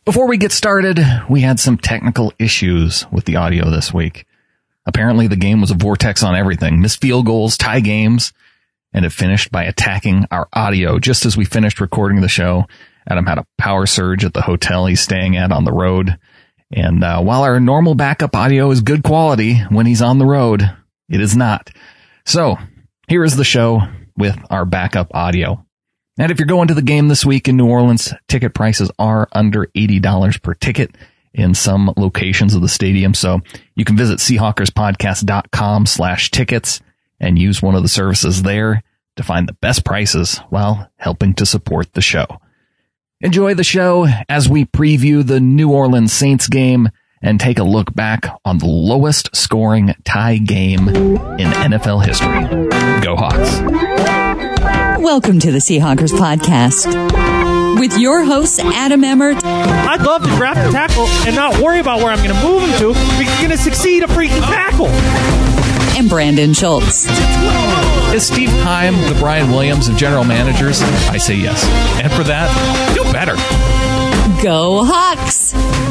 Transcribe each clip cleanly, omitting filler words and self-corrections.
Before we get started, we had some technical issues with the audio this week. Apparently the game was a vortex on everything. Missed field goals, tie games, and it finished by attacking our audio. Just as we finished recording the show, Adam had a power surge at the hotel he's staying at on the road. And while our normal backup audio is good quality when he's on the road, it is not. So here is the show with our backup audio. And if you're going to the game this week in New Orleans, ticket prices are under $80 per ticket in some locations of the stadium. So you can visit seahawkerspodcast.com/tickets and use one of the services there to find the best prices while helping to support the show. Enjoy the show as we preview the New Orleans Saints game and take a look back on the lowest scoring tie game in NFL history. Go Hawks. Welcome to the Seahawkers Podcast with your hosts, Adam Emmert. I'd love to draft a tackle and not worry about where I'm going to move him to because he's going to succeed a freaking tackle. And Brandon Schultz. Is Steve Keim the Brian Williams of general managers? I say yes. And for that, do better. Go Hawks.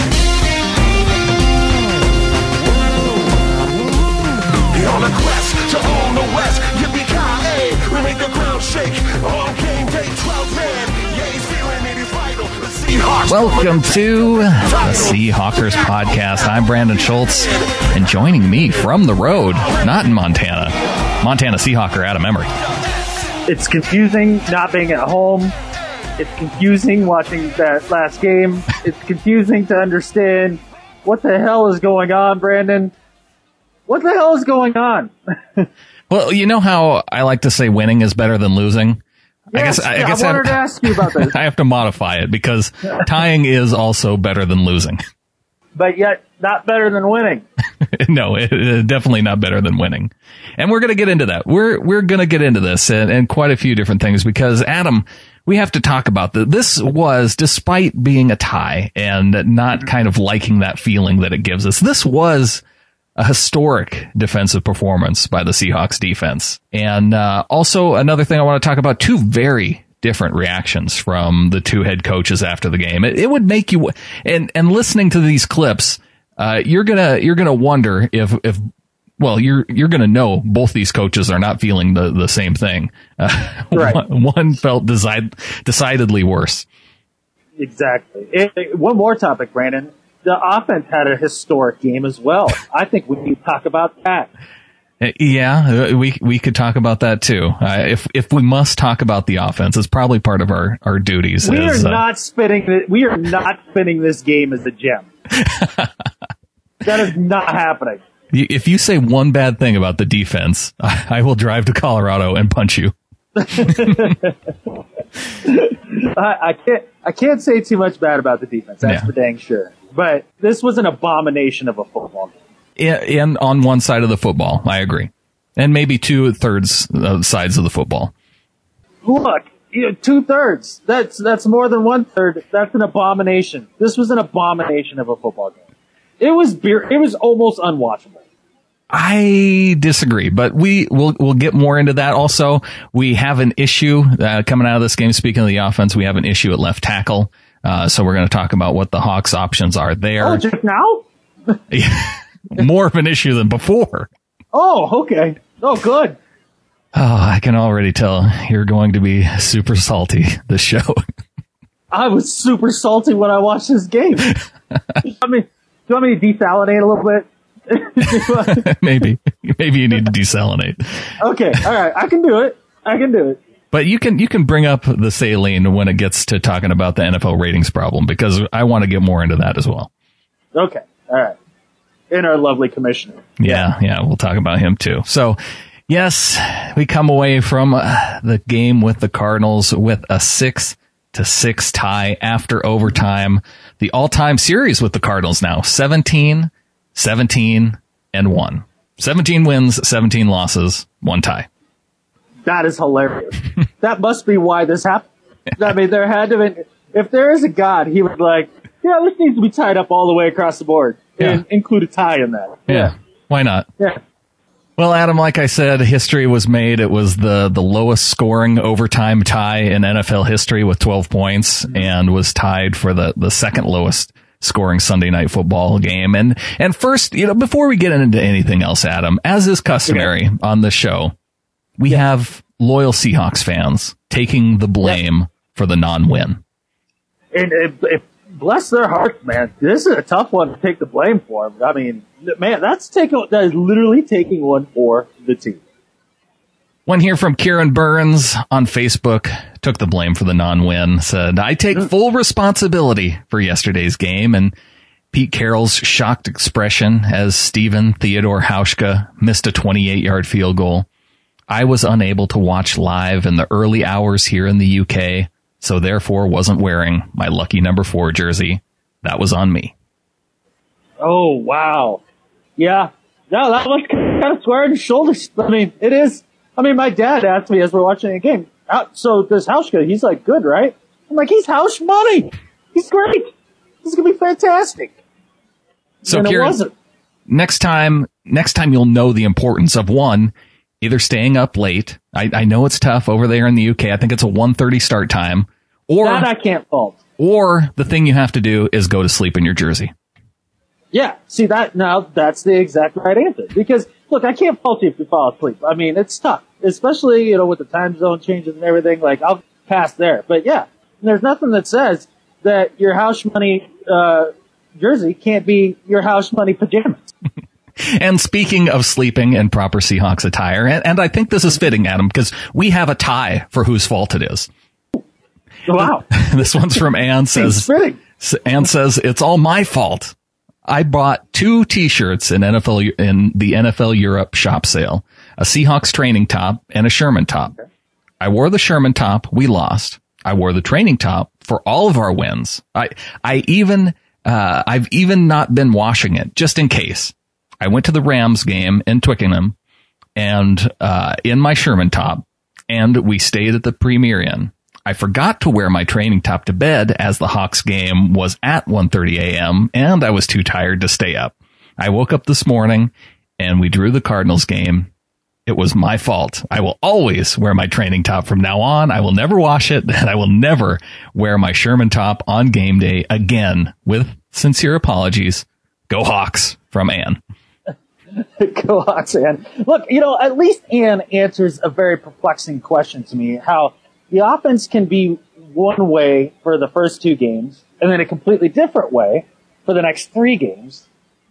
On a quest to own the West, yippee-ki-yay, we make the ground shake. On game day, 12 men, yeah, he's feeling it is vital. The Seahawks. Welcome to the Seahawkers Podcast. I'm Brandon Schultz, and joining me from the road, not in Montana, Montana Seahawker Adam Emmert. It's confusing not being at home. It's confusing watching that last game. It's confusing to understand what the hell is going on, Brandon. What the hell is going on? Well, you know how I like to say winning is better than losing? Yes, I wanted to ask you about this. I have to modify it because tying is also better than losing. But yet, not better than winning. No, it definitely not better than winning. And we're going to get into that. We're going to get into this and quite a few different things because, Adam, we have to talk about that. This was, despite being a tie and not kind of liking that feeling that it gives us, this was a historic defensive performance by the Seahawks defense. And also another thing I want to talk about, two very different reactions from the two head coaches after the game. It would make you, and listening to these clips, you're gonna wonder if you're gonna know both these coaches are not feeling the same thing. Right. One felt decidedly worse. Exactly. One more topic, Brandon. The offense had a historic game as well. I think we need to talk about that. Yeah, we could talk about that too. If we must talk about the offense, it's probably part of our duties. We are not spinning this game as a gem. That is not happening. If you say one bad thing about the defense, I will drive to Colorado and punch you. I can't say too much bad about the defense. That's for dang sure. But this was an abomination of a football game. And on one side of the football, I agree. And maybe 2/3 sides of the football. Look, 2/3. That's more than 1/3. That's an abomination. This was an abomination of a football game. It was almost unwatchable. I disagree, but we'll get more into that. Also, we have an issue coming out of this game. Speaking of the offense, we have an issue at left tackle. So we're going to talk about what the Hawks' options are there. Oh, just now? More of an issue than before. Oh, okay. Oh, good. Oh, I can already tell you're going to be super salty this show. I was super salty when I watched this game. Do you want me to desalinate a little bit? Maybe you need to desalinate. Okay, all right. I can do it. But you can bring up the saline when it gets to talking about the NFL ratings problem because I want to get more into that as well. Okay. All right. And our lovely commissioner. Yeah. We'll talk about him too. So, yes, we come away from the game with the Cardinals with a 6-6 tie after overtime. The all-time series with the Cardinals now 17-1. 17 wins, 17 losses, 1 tie. That is hilarious. That must be why this happened. I mean, there had to be, if there is a God, he would this needs to be tied up all the way across the board and include a tie in that. Yeah. Why not? Yeah. Well, Adam, like I said, history was made. It was the lowest scoring overtime tie in NFL history with 12 points and was tied for the second lowest scoring Sunday night football game. And first, before we get into anything else, Adam, as is customary on this show, we have loyal Seahawks fans taking the blame for the non-win. And bless their hearts, man. This is a tough one to take the blame for. I mean, man, that is literally taking one for the team. One here from Kieran Burns on Facebook took the blame for the non-win, said, I take full responsibility for yesterday's game. And Pete Carroll's shocked expression as Stephen Theodore Hauschka missed a 28-yard field goal. I was unable to watch live in the early hours here in the UK, so therefore wasn't wearing my lucky number 4 jersey. That was on me. Oh, wow. Yeah. No, that was kind of square in the shoulders. I mean, it is. I mean, my dad asked me as we're watching a game, so this Hauschka, he's like, good, right? I'm like, he's Hausch money. He's great. He's going to be fantastic. So, and Kieran, it wasn't. next time you'll know the importance of, one, either staying up late. I know it's tough over there in the UK. I think it's a 1:30 start time. Or that I can't fault. Or the thing you have to do is go to sleep in your jersey. Yeah, see that now, that's the exact right answer. Because, look, I can't fault you if you fall asleep. I mean, it's tough. Especially, with the time zone changes and everything, like, I'll pass there. But yeah, there's nothing that says that your Hausch money, jersey can't be your Hausch money pajamas. And speaking of sleeping in proper Seahawks attire, and I think this is fitting, Adam, because we have a tie for whose fault it is. Wow. This one's from Ann says, it's all my fault. I bought 2 t-shirts in the NFL Europe shop sale, a Seahawks training top and a Sherman top. Okay. I wore the Sherman top. We lost. I wore the training top for all of our wins. I've even not been washing it just in case. I went to the Rams game in Twickenham and, in my Sherman top, and we stayed at the Premier Inn. I forgot to wear my training top to bed as the Hawks game was at 1:30 a.m. and I was too tired to stay up. I woke up this morning and we drew the Cardinals game. It was my fault. I will always wear my training top from now on. I will never wash it, and I will never wear my Sherman top on game day again. With sincere apologies. Go Hawks, from Ann. Go Hawks, Ann. Look, at least Ann answers a very perplexing question to me, how the offense can be one way for the first 2 games, and then a completely different way for the next 3 games,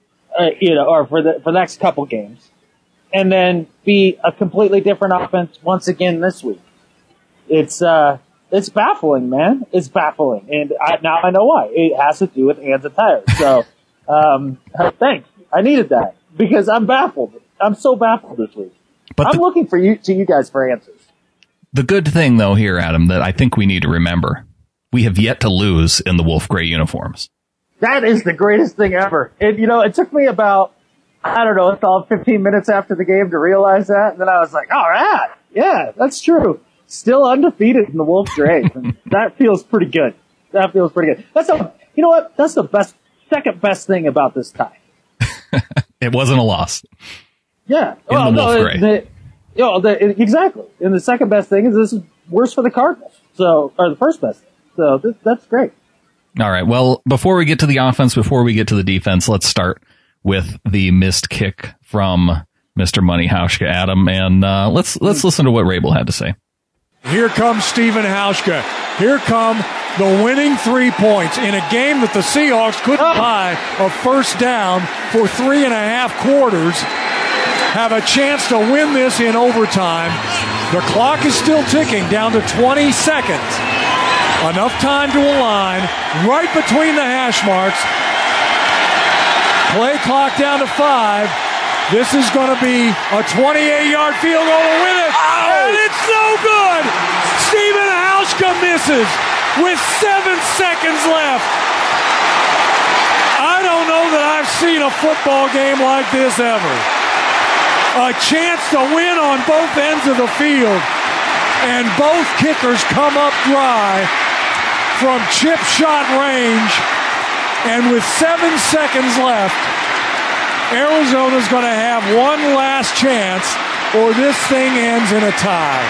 or for the next couple games, and then be a completely different offense once again this week. It's baffling, man. It's baffling, and now I know why. It has to do with Ann's attire. So, thanks. I needed that because I'm baffled. I'm so baffled this week. But I'm looking to you guys for answers. The good thing, though, here, Adam, that I think we need to remember, we have yet to lose in the Wolf Gray uniforms. That is the greatest thing ever. And, it took me about, 15 minutes after the game to realize that. And then I was like, all right, yeah, that's true. Still undefeated in the Wolf Gray. And that feels pretty good. That's you know what? That's the second best thing about this tie. It wasn't a loss. Yeah. In the Wolf Gray. Exactly. And the second best thing is this is worse for the Cardinals. or the first best thing. So that's great. All right. Well, before we get to the offense, before we get to the defense, let's start with the missed kick from Mr. Money Hauschka, Adam, and let's listen to what Rabel had to say. Here comes Stephen Hauschka. Here come the winning 3 points in a game that the Seahawks couldn't buy a first down for 3.5 quarters. Have a chance to win this in overtime. The clock is still ticking down to 20 seconds. Enough time to align right between the hash marks. Play clock down to 5. This is going to be a 28-yard field goal to win it. And it's no good. Stephen Hauschka misses with 7 seconds left. I don't know that I've seen a football game like this ever. A chance to win on both ends of the field. And both kickers come up dry from chip shot range. And with 7 seconds left, Arizona's going to have one last chance, or this thing ends in a tie.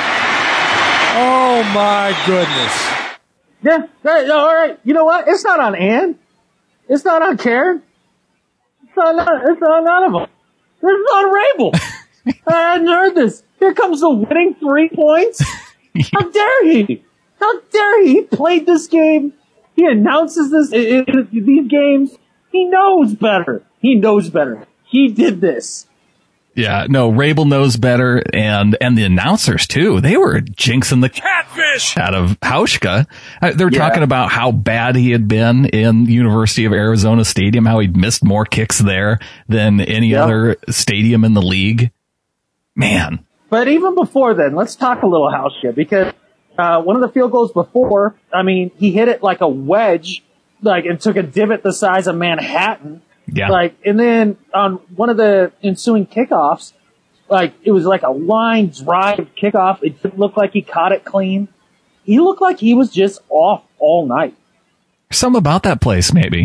Oh, my goodness. Yeah, all right. You know what? It's not on Ann. It's not on Karen. It's on none of them. It's on Rabel. I hadn't heard this. Here comes the winning 3 points. How dare he? How dare he? He played this game. He announces these games. He knows better. He knows better. He did this. Yeah, no, Rabel knows better, and the announcers too. They were jinxing the catfish out of Hauschka. They were talking about how bad he had been in University of Arizona Stadium, how he'd missed more kicks there than any other stadium in the league. Man. But even before then, let's talk a little Hauschka, because one of the field goals before, I mean, he hit it like a wedge, and took a divot the size of Manhattan. Yeah. And then on one of the ensuing kickoffs, it was like a line drive kickoff. It didn't look like he caught it clean. He looked like he was just off all night. Some about that place, maybe.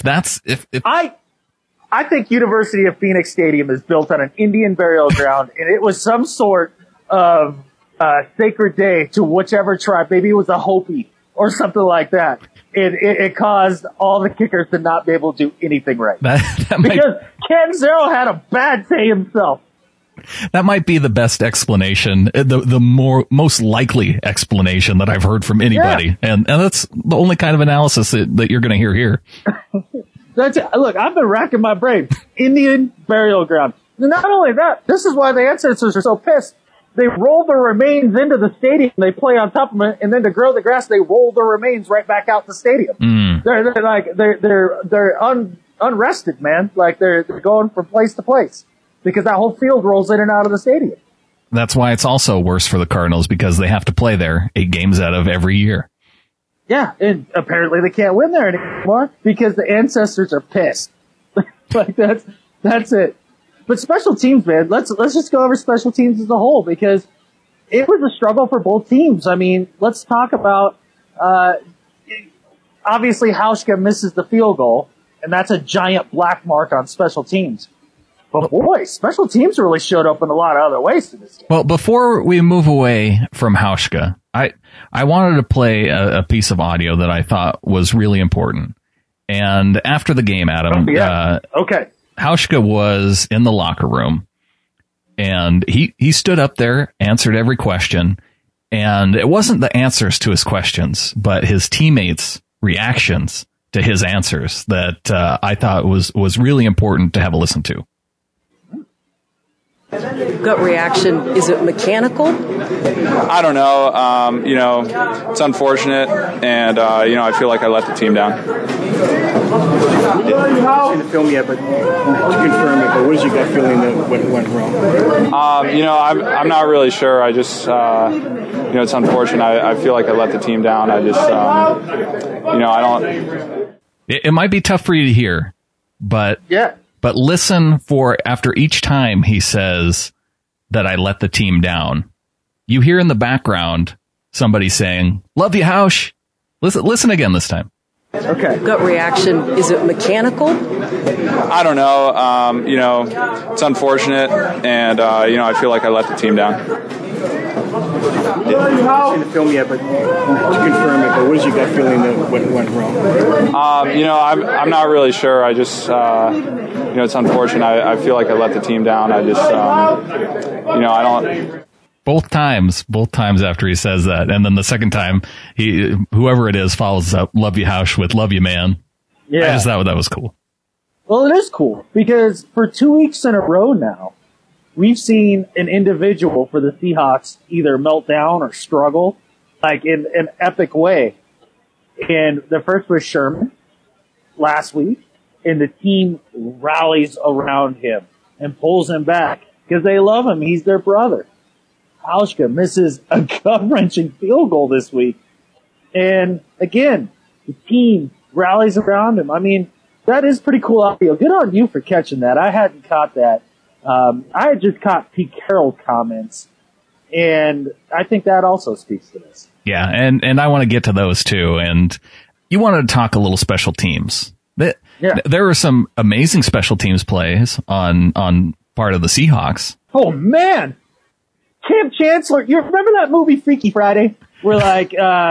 I think University of Phoenix Stadium is built on an Indian burial ground, and it was some sort of sacred day to whichever tribe. Maybe it was a Hopi or something like that. It caused all the kickers to not be able to do anything right. Because Ken Zero had a bad day himself. That might be the best explanation, the most likely explanation that I've heard from anybody. Yeah. And that's the only kind of analysis that you're going to hear here. Look, I've been racking my brain. Indian burial ground. Not only that, this is why the ancestors are so pissed. They roll the remains into the stadium. They play on top of it, and then to grow the grass, they roll the remains right back out the stadium. They're unrested, man. They're going from place to place because that whole field rolls in and out of the stadium. That's why it's also worse for the Cardinals, because they have to play there 8 games out of every year. Yeah, and apparently they can't win there anymore because the ancestors are pissed. That's it. But special teams, man, let's just go over special teams as a whole, because it was a struggle for both teams. I mean, let's talk about, obviously Hauschka misses the field goal, and that's a giant black mark on special teams. But boy, special teams really showed up in a lot of other ways in this game. Well, before we move away from Hauschka, I wanted to play a piece of audio that I thought was really important. And after the game, Adam, okay. Hauschka was in the locker room, and he stood up there, answered every question, and it wasn't the answers to his questions, but his teammates' reactions to his answers that I thought was really important to have a listen to. Gut reaction, is it mechanical? I don't know. It's unfortunate, and, I feel like I let the team down. You haven't seen the film yet, but to confirm it, but what is your gut feeling that went wrong? I'm not really sure. I just, it's unfortunate. I feel like I let the team down. I just, I don't. It might be tough for you to hear, but yeah. But listen for after each time he says that I let the team down. You hear in the background somebody saying, "Love you, Hausch." Listen again this time. Okay. Gut reaction, is it mechanical? I don't know. It's unfortunate, and, I feel like I let the team down. You haven't seen the film yet, but to confirm it, but what is your gut feeling that went wrong? I'm not really sure. I just, it's unfortunate. I feel like I let the team down. I just, I don't. Both times after he says that, and then the second time, whoever it is follows up "Love you, Hausch" with "Love you, man." Yeah, I just thought that was cool. Well, it is cool because for 2 weeks in a row now, we've seen an individual for the Seahawks either melt down or struggle, in an epic way. And the first was Sherman last week, and the team rallies around him and pulls him back because they love him. He's their brother. Hauschka misses a gut-wrenching field goal this week. And again, the team rallies around him. I mean, that is pretty cool audio. Good on you for catching that. I hadn't caught that. I had just caught Pete Carroll's comments, and I think that also speaks to this. Yeah, and I want to get to those too. And you wanted to talk a little special teams. Yeah. There were some amazing special teams plays on part of the Seahawks. Oh man, Cam Chancellor! You remember that movie Freaky Friday? Where like,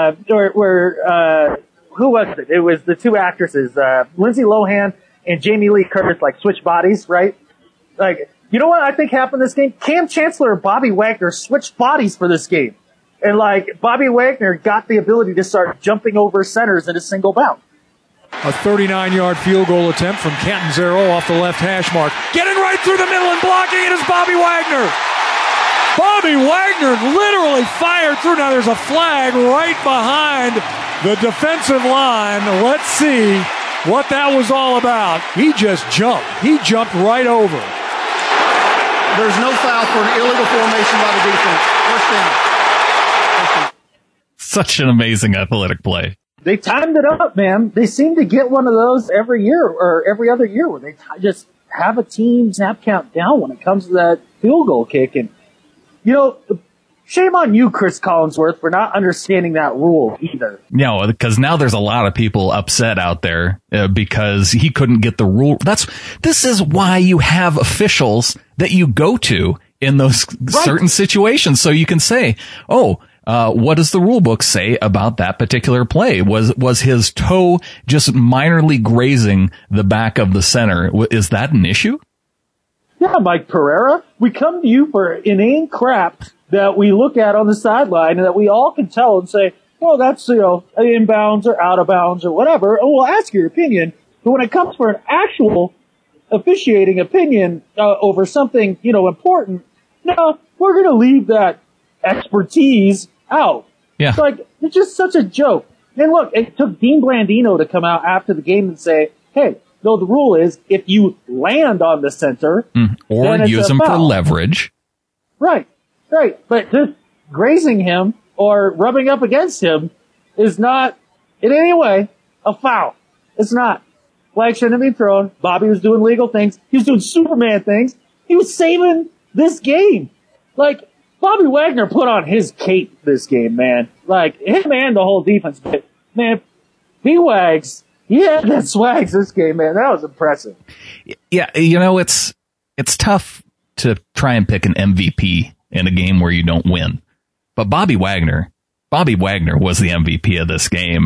who was it? It was the two actresses, Lindsay Lohan and Jamie Lee Curtis, like switch bodies, right? Like, you know what I think happened this game? Cam Chancellor and Bobby Wagner switched bodies for this game. And like, Bobby Wagner got the ability to start jumping over centers in a single bound. A 39-yard field goal attempt from Catanzaro off the left hash mark. Getting right through the middle and blocking it is Bobby Wagner. Bobby Wagner literally fired through. Now there's a flag right behind the defensive line. Let's see what that was all about. He just jumped. He jumped right over. There's no foul for an illegal formation by the defense. First down. Such an amazing athletic play. They timed it up, man. They seem to get one of those every year or every other year where they just have a team snap count down when it comes to that field goal kick. And, you know, shame on you, Chris Collinsworth, for not understanding that rule either. No, because now there's a lot of people upset out there because he couldn't get the rule. This is why you have officials that you go to in those certain situations. So you can say, what does the rule book say about that particular play? Was his toe just minorly grazing the back of the center? Is that an issue? Yeah, Mike Pereira, we come to you for inane crap that we look at on the sideline and that we all can tell and say, well, that's, inbounds or out of bounds or whatever, and we'll ask your opinion. But when it comes for an actual officiating opinion over something, important, no, we're going to leave that expertise out. Yeah. It's just such a joke. And look, it took Dean Blandino to come out after the game and say, hey, no, the rule is if you land on the center, or use them for leverage. Right. But just grazing him or rubbing up against him is not in any way a foul. It's not. Flag shouldn't have been thrown. Bobby was doing legal things. He was doing Superman things. He was saving this game. Like, Bobby Wagner put on his cape this game, man. Like, him and the whole defense. But, man, B-Wags, he had that swags this game, man. That was impressive. Yeah, it's tough to try and pick an MVP in a game where you don't win. But Bobby Wagner was the MVP of this game.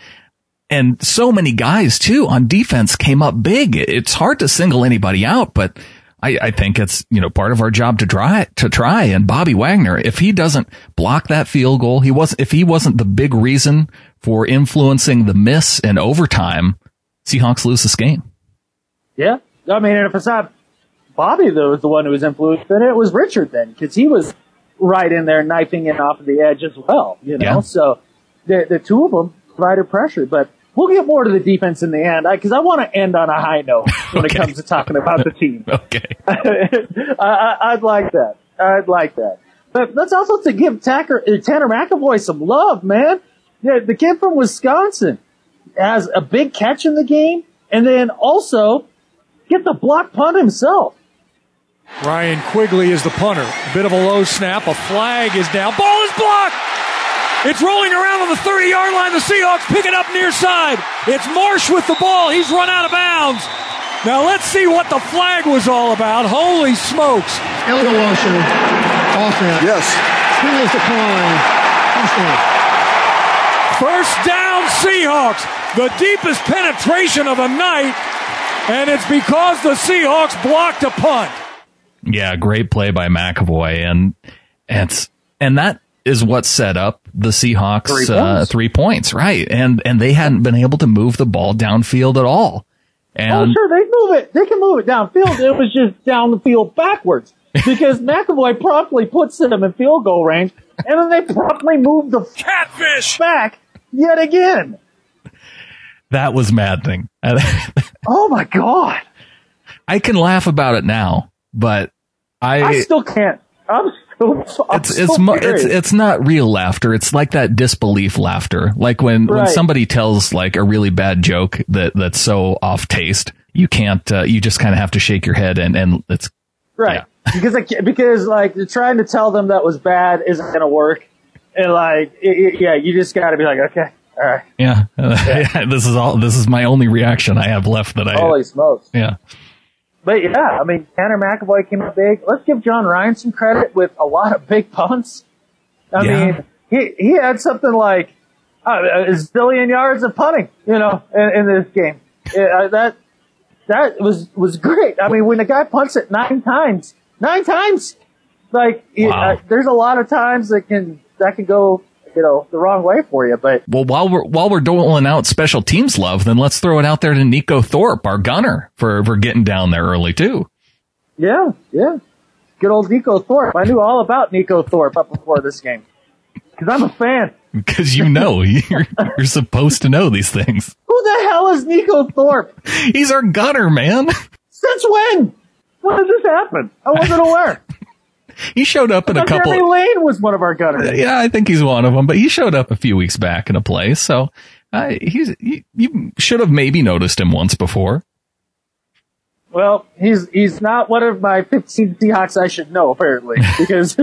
And so many guys, too, on defense came up big. It's hard to single anybody out, but I think it's, part of our job to try. And Bobby Wagner, if he doesn't block that field goal, if he wasn't the big reason for influencing the miss in overtime, Seahawks lose this game. Yeah. I mean, and if it's not Bobby that was the one who was influenced, then it was Richard then, because he was right in there knifing it off of the edge as well, Yeah. So the two of them provided pressure, but we'll get more to the defense in the end, because I want to end on a high note when it comes to talking about the team. Okay. I'd like that. But let's also to give Tanner McAvoy some love, man. Yeah, the kid from Wisconsin has a big catch in the game, and then also get the block punt himself. Ryan Quigley is the punter. A bit of a low snap. A flag is down. Ball is blocked. It's rolling around on the 30-yard line. The Seahawks pick it up near side. It's Marsh with the ball. He's run out of bounds. Now let's see what the flag was all about. Holy smokes. Illegal motion. Offense. Yes. Here's the calling. First down, Seahawks. The deepest penetration of the night. And it's because the Seahawks blocked a punt. Yeah, great play by McAvoy. And that is what set up the Seahawks 3 points, right? And they hadn't been able to move the ball downfield at all. And sure, they move it. They can move it downfield. It was just down the field backwards because McAvoy promptly puts them in field goal range, and then they promptly move the catfish back yet again. That was maddening. Oh my God! I can laugh about it now, but I still can't. It's not real laughter. It's like that disbelief laughter. Like when somebody tells like a really bad joke that's so off taste, you can't, you just kind of have to shake your head and it's right. Yeah. Because like trying to tell them that was bad isn't going to work. And like, you just got to be like, okay, All right. Yeah. This is my only reaction I have left that Holy smokes. Yeah. But yeah, I mean, Tanner McAvoy came up big. Let's give John Ryan some credit with a lot of big punts. I mean, he had something like a zillion yards of punting, in this game. That was great. I mean, when the guy punts it 9 times, like, wow. There's a lot of times that can go, the wrong way for you. But well, while we're doling out special teams love, then let's throw it out there to Nico Thorpe, our gunner, for getting down there early too. Yeah. Good old Nico Thorpe. I knew all about Nico Thorpe up before this game. Because I'm a fan. Because you're supposed to know these things. Who the hell is Nico Thorpe? He's our gunner, man. Since when? When did this happen? I wasn't aware. He showed up in a couple. Jeremy Lane was one of our gunners. Yeah, I think he's one of them, but he showed up a few weeks back in a place, so you should have maybe noticed him once before. Well, he's not one of my 15 Seahawks I should know, apparently, because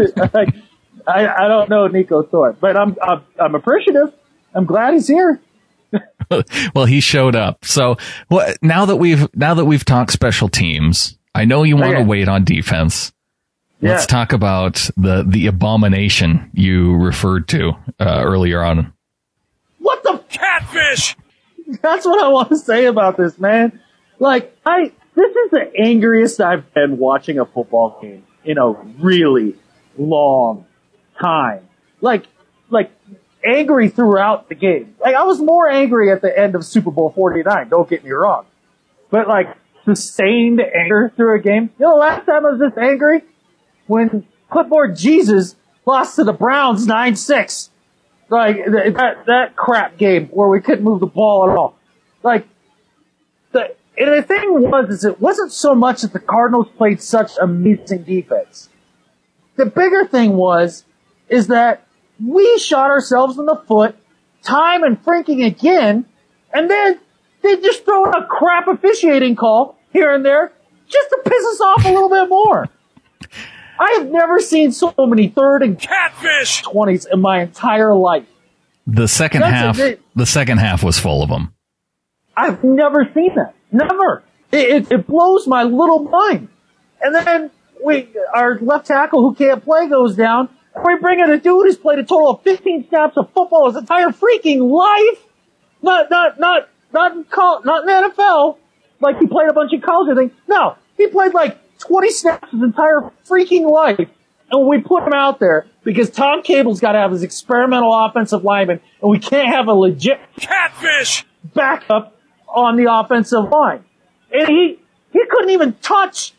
I don't know Nico Thorpe, but I'm appreciative. I'm glad he's here. Well, he showed up. So, now that we've talked special teams, I know you want to wait on defense. Yeah. Let's talk about the abomination you referred to earlier on. What the catfish? That's what I want to say about this, man. Like, this is the angriest I've been watching a football game in a really long time. Like angry throughout the game. Like, I was more angry at the end of Super Bowl 49, don't get me wrong. But like, sustained anger through a game. The last time I was this angry? When Clipboard Jesus lost to the Browns 9-6. Like, that crap game where we couldn't move the ball at all. Like, the thing was, it wasn't so much that the Cardinals played such amazing defense. The bigger thing is that we shot ourselves in the foot time and freaking again, and then they just throw in a crap officiating call here and there just to piss us off a little bit more. I have never seen so many 3rd and catfish 20s in my entire life. The second half was full of them. I've never seen that. Never. It blows my little mind. And then our left tackle who can't play goes down. And we bring in a dude who's played a total of 15 snaps of football his entire freaking life. Not in the NFL. Like he played a bunch of college things. No, he played like 20 snaps his entire freaking life. And we put him out there because Tom Cable's got to have his experimental offensive lineman, and we can't have a legit catfish backup on the offensive line. And he couldn't even touch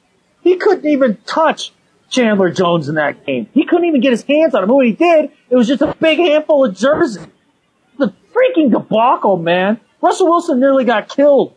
Chandler Jones in that game. He couldn't even get his hands on him. When he did, it was just a big handful of jersey. The freaking debacle, man. Russell Wilson nearly got killed.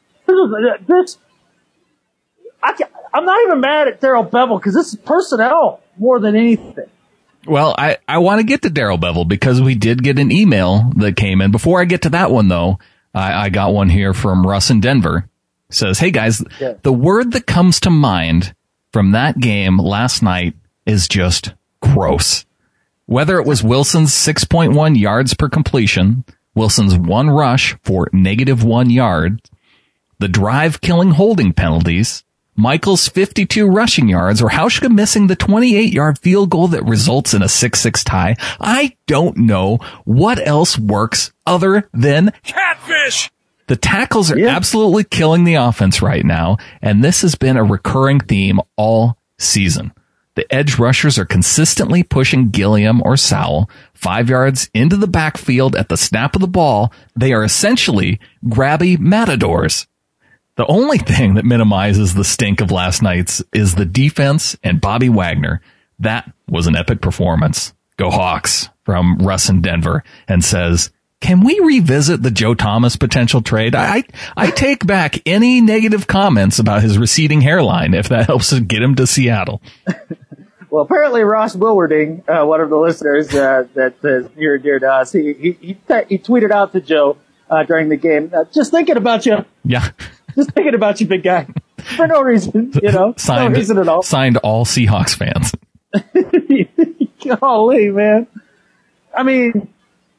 I'm not even mad at Darrell Bevell because this is personnel more than anything. Well, I want to get to Darrell Bevell because we did get an email that came in. Before I get to that one, though, I got one here from Russ in Denver. It says, hey, guys, the word that comes to mind from that game last night is just gross. Whether it was Wilson's 6.1 yards per completion, Wilson's one rush for -1 yard, the drive-killing holding penalties, Michael's 52 rushing yards, or Hauschka missing the 28-yard field goal that results in a 6-6 tie. I don't know what else works other than catfish. The tackles are absolutely killing the offense right now, and this has been a recurring theme all season. The edge rushers are consistently pushing Gilliam or Sowell 5 yards into the backfield at the snap of the ball. They are essentially grabby matadors. The only thing that minimizes the stink of last night's is the defense and Bobby Wagner. That was an epic performance. Go Hawks, from Russ in Denver, and says, can we revisit the Joe Thomas potential trade? I take back any negative comments about his receding hairline if that helps to get him to Seattle. Well, apparently Ross Wilwarding, one of the listeners that's near and dear to us, he tweeted out to Joe during the game, just thinking about you. Yeah. Just thinking about you, big guy. For no reason, no reason at all. Signed all Seahawks fans. Golly, man. I mean,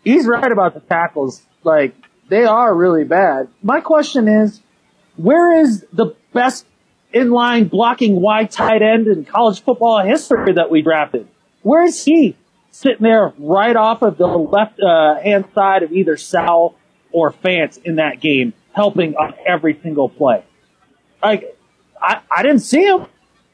he's right about the tackles. Like, they are really bad. My question is, where is the best inline blocking wide tight end in college football history that we drafted? Where is he? Sitting there right off of the left hand side of either Sal or Fance in that game, helping on every single play. Like, I didn't see him.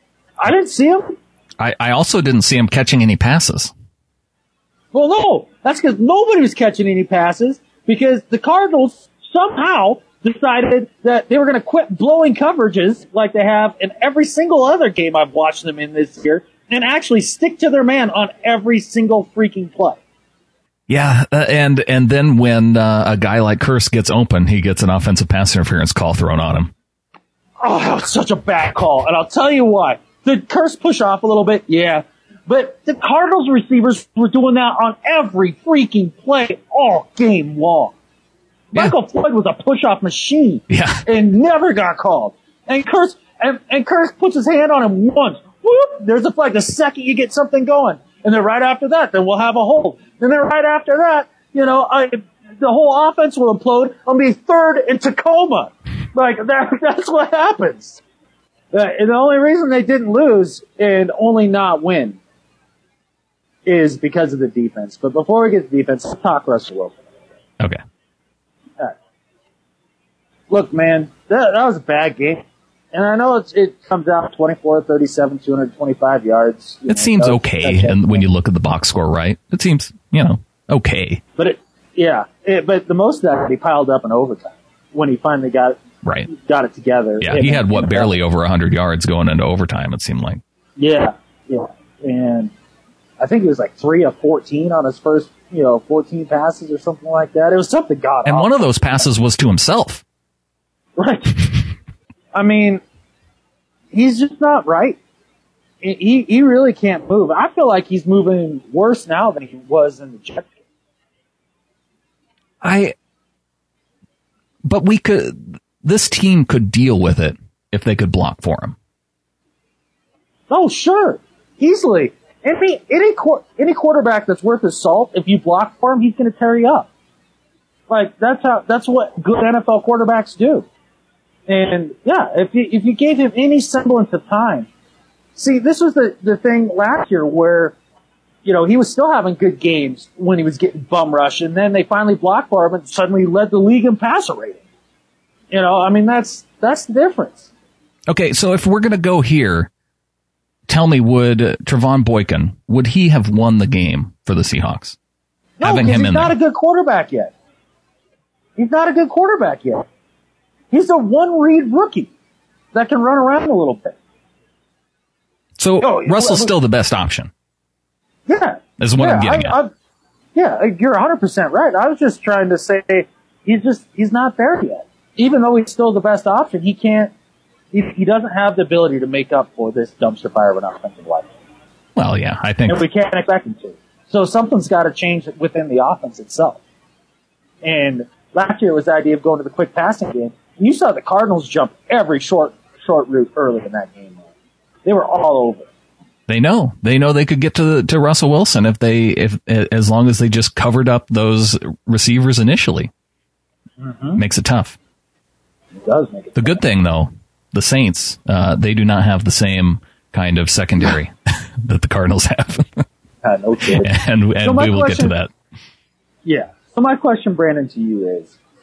I also didn't see him catching any passes. Well, no, that's because nobody was catching any passes because the Cardinals somehow decided that they were going to quit blowing coverages like they have in every single other game I've watched them in this year and actually stick to their man on every single freaking play. Yeah, and then when a guy like Kearse gets open, he gets an offensive pass interference call thrown on him. Oh, that was such a bad call, and I'll tell you why. Did Kearse push off a little bit? Yeah. But the Cardinals receivers were doing that on every freaking play all game long. Yeah. Michael Floyd was a push-off machine. Yeah. And never got called. And Kearse puts his hand on him once. Whoop, there's a flag. The second you get something going. And then right after that, then we'll have a hold. And then right after that, the whole offense will implode. I'll be third in Tacoma. Like, that's what happens. And the only reason they didn't lose and only not win is because of the defense. But before we get to defense, let's talk Russell Wilson. Okay. All right. Look, man, that was a bad game. And I know it comes out 24-37, 225 yards. It seems okay, and when you look at the box score, right? It seems, okay. But but the most of that he piled up in overtime when he finally got it together. Yeah, he had barely over 100 yards going into overtime, it seemed like. Yeah. And I think it was like 3 of 14 on his first, 14 passes or something like that. It was something god-awful. And one of those passes was to himself. Right. I mean, he's just not right. He really can't move. I feel like he's moving worse now than he was in the Jets game. But this team could deal with it if they could block for him. Oh, sure. Easily. Any quarterback that's worth his salt, if you block for him, he's going to tear you up. Like, that's what good NFL quarterbacks do. And yeah, if you gave him any semblance of time. See, this was the thing last year where, he was still having good games when he was getting bum rushed, and then they finally blocked for him and suddenly led the league in passer rating. That's the difference. Okay, so if we're going to go here, tell me, would Trevon Boykin, would he have won the game for the Seahawks? No, because he's not a good quarterback yet. He's not a good quarterback yet. He's a one-read rookie that can run around a little bit. So Russell's still the best option. Yeah. Is what I'm getting at. Yeah, you're 100% right. I was just trying to say he's not there yet. Even though he's still the best option, he doesn't have the ability to make up for this dumpster fire of an offensive line. Well, yeah, I think. And we can't expect him to. So something's got to change within the offense itself. And last year was the idea of going to the quick passing game. And you saw the Cardinals jump every short route early in that game. They were all over. They know they could get to Russell Wilson if as long as they just covered up those receivers initially. Mm-hmm. Makes it tough. It does make it the tough. Good thing though, the Saints, they do not have the same kind of secondary that the Cardinals have. No kidding. and we will get to that. Yeah. So my question, Brandon, to you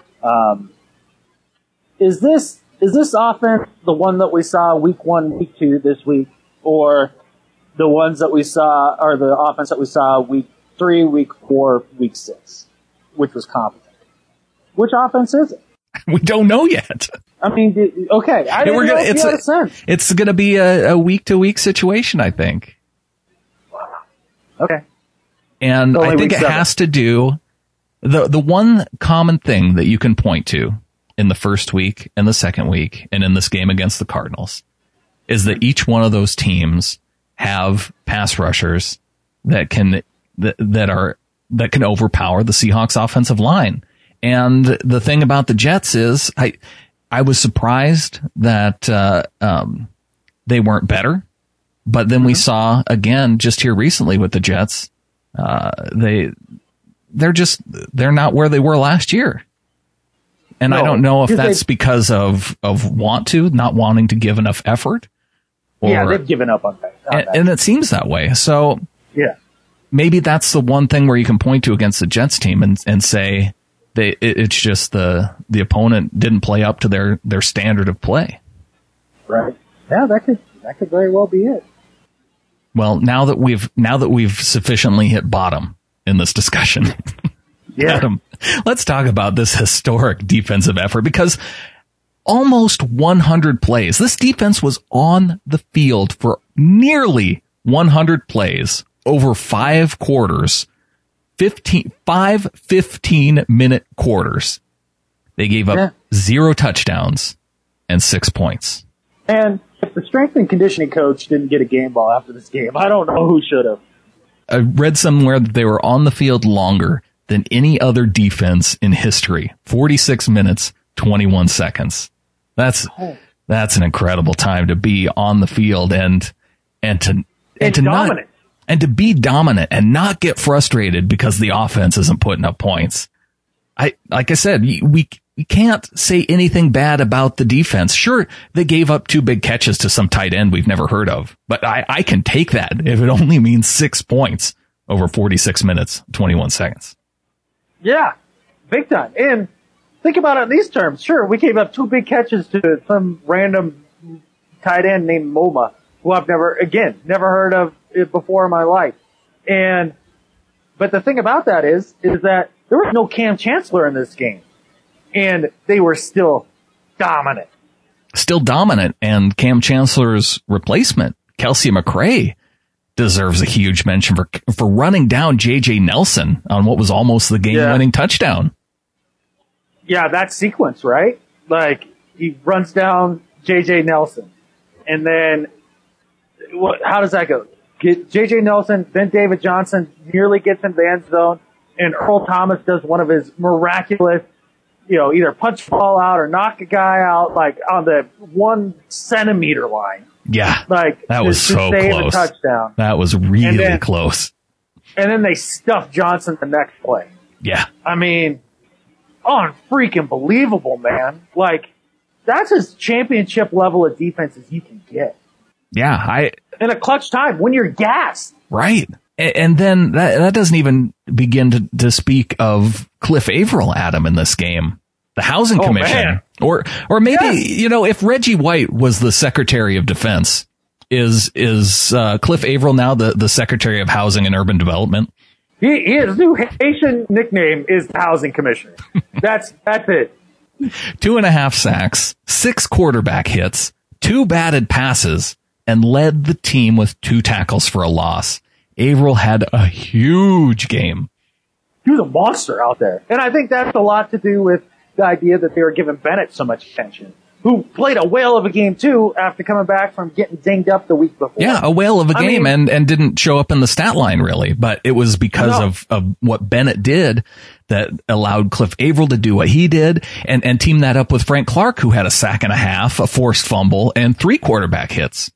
is this offense the one that we saw week 1, week 2 this week, or the ones that we saw, or the offense that we saw week 3, week 4, week 6, which was competent? Which offense is it? We don't know yet. I mean, okay. It's going to be a week-to-week situation, I think. Okay. And I think it has to do, the one common thing that you can point to in the first week and the second week and in this game against the Cardinals is that each one of those teams have pass rushers that can overpower the Seahawks offensive line. And the thing about the Jets is I was surprised that they weren't better, but then we saw again just here recently with the Jets, they're not where they were last year. And I don't know if that's because of not wanting to give enough effort. Yeah, they've given up on that. And it seems that way. So yeah, maybe that's the one thing where you can point to against the Jets team and say it's just the opponent didn't play up to their standard of play. Right. Yeah, that could very well be it. Well, now that we've sufficiently hit bottom in this discussion, yeah. Adam, let's talk about this historic defensive effort, because almost 100 plays. This defense was on the field for nearly 100 plays over 5 quarters, 15-minute quarters. They gave up 0 touchdowns and 6 points. And if the strength and conditioning coach didn't get a game ball after this game, I don't know who should have. I read somewhere that they were on the field longer than any other defense in history. 46 minutes, 21 seconds. That's an incredible time to be on the field and to be dominant and not get frustrated because the offense isn't putting up points. Like I said, we can't say anything bad about the defense. Sure, they gave up 2 big catches to some tight end we've never heard of, but I can take that if it only means 6 points over 46 minutes, 21 seconds. Yeah, big time. And think about it in these terms. Sure, we gave up 2 big catches to some random tight end named MoMA, who I've never heard of it before in my life. But the thing about that is that there was no Cam Chancellor in this game. And they were still dominant. And Cam Chancellor's replacement, Kelsey McRae, deserves a huge mention for running down J.J. Nelson on what was almost the game-winning touchdown. Yeah, that sequence, right? Like, he runs down J.J. Nelson. And then, how does that go? J.J. Nelson, then David Johnson nearly gets in the end zone, and Earl Thomas does one of his miraculous, either punch ball out or knock a guy out, like, on the 1 centimeter line. Yeah. Like, that was so save close. A touchdown. That was really close. And then they stuffed Johnson the next play. Yeah. I mean, unfreaking believable, man. Like, that's as championship level of defense as you can get. Yeah. In a clutch time, when you're gassed. Right. And then that doesn't even begin to speak of Cliff Averill, Adam, in this game. The Housing Commission. Man. Or maybe, if Reggie White was the Secretary of Defense, is Cliff Averill now the Secretary of Housing and Urban Development? His new Haitian nickname is the Housing Commissioner. That's it. 2.5 sacks, 6 quarterback hits, 2 batted passes, and led the team with 2 tackles for a loss. Averill had a huge game. He was a monster out there. And I think that's a lot to do with the idea that they were giving Bennett so much attention, who played a whale of a game too after coming back from getting dinged up the week before. Yeah, a whale of a game and didn't show up in the stat line really, but it was because of what Bennett did that allowed Cliff Averill to do what he did and team that up with Frank Clark, who had a sack and a half, a forced fumble, and 3 quarterback hits.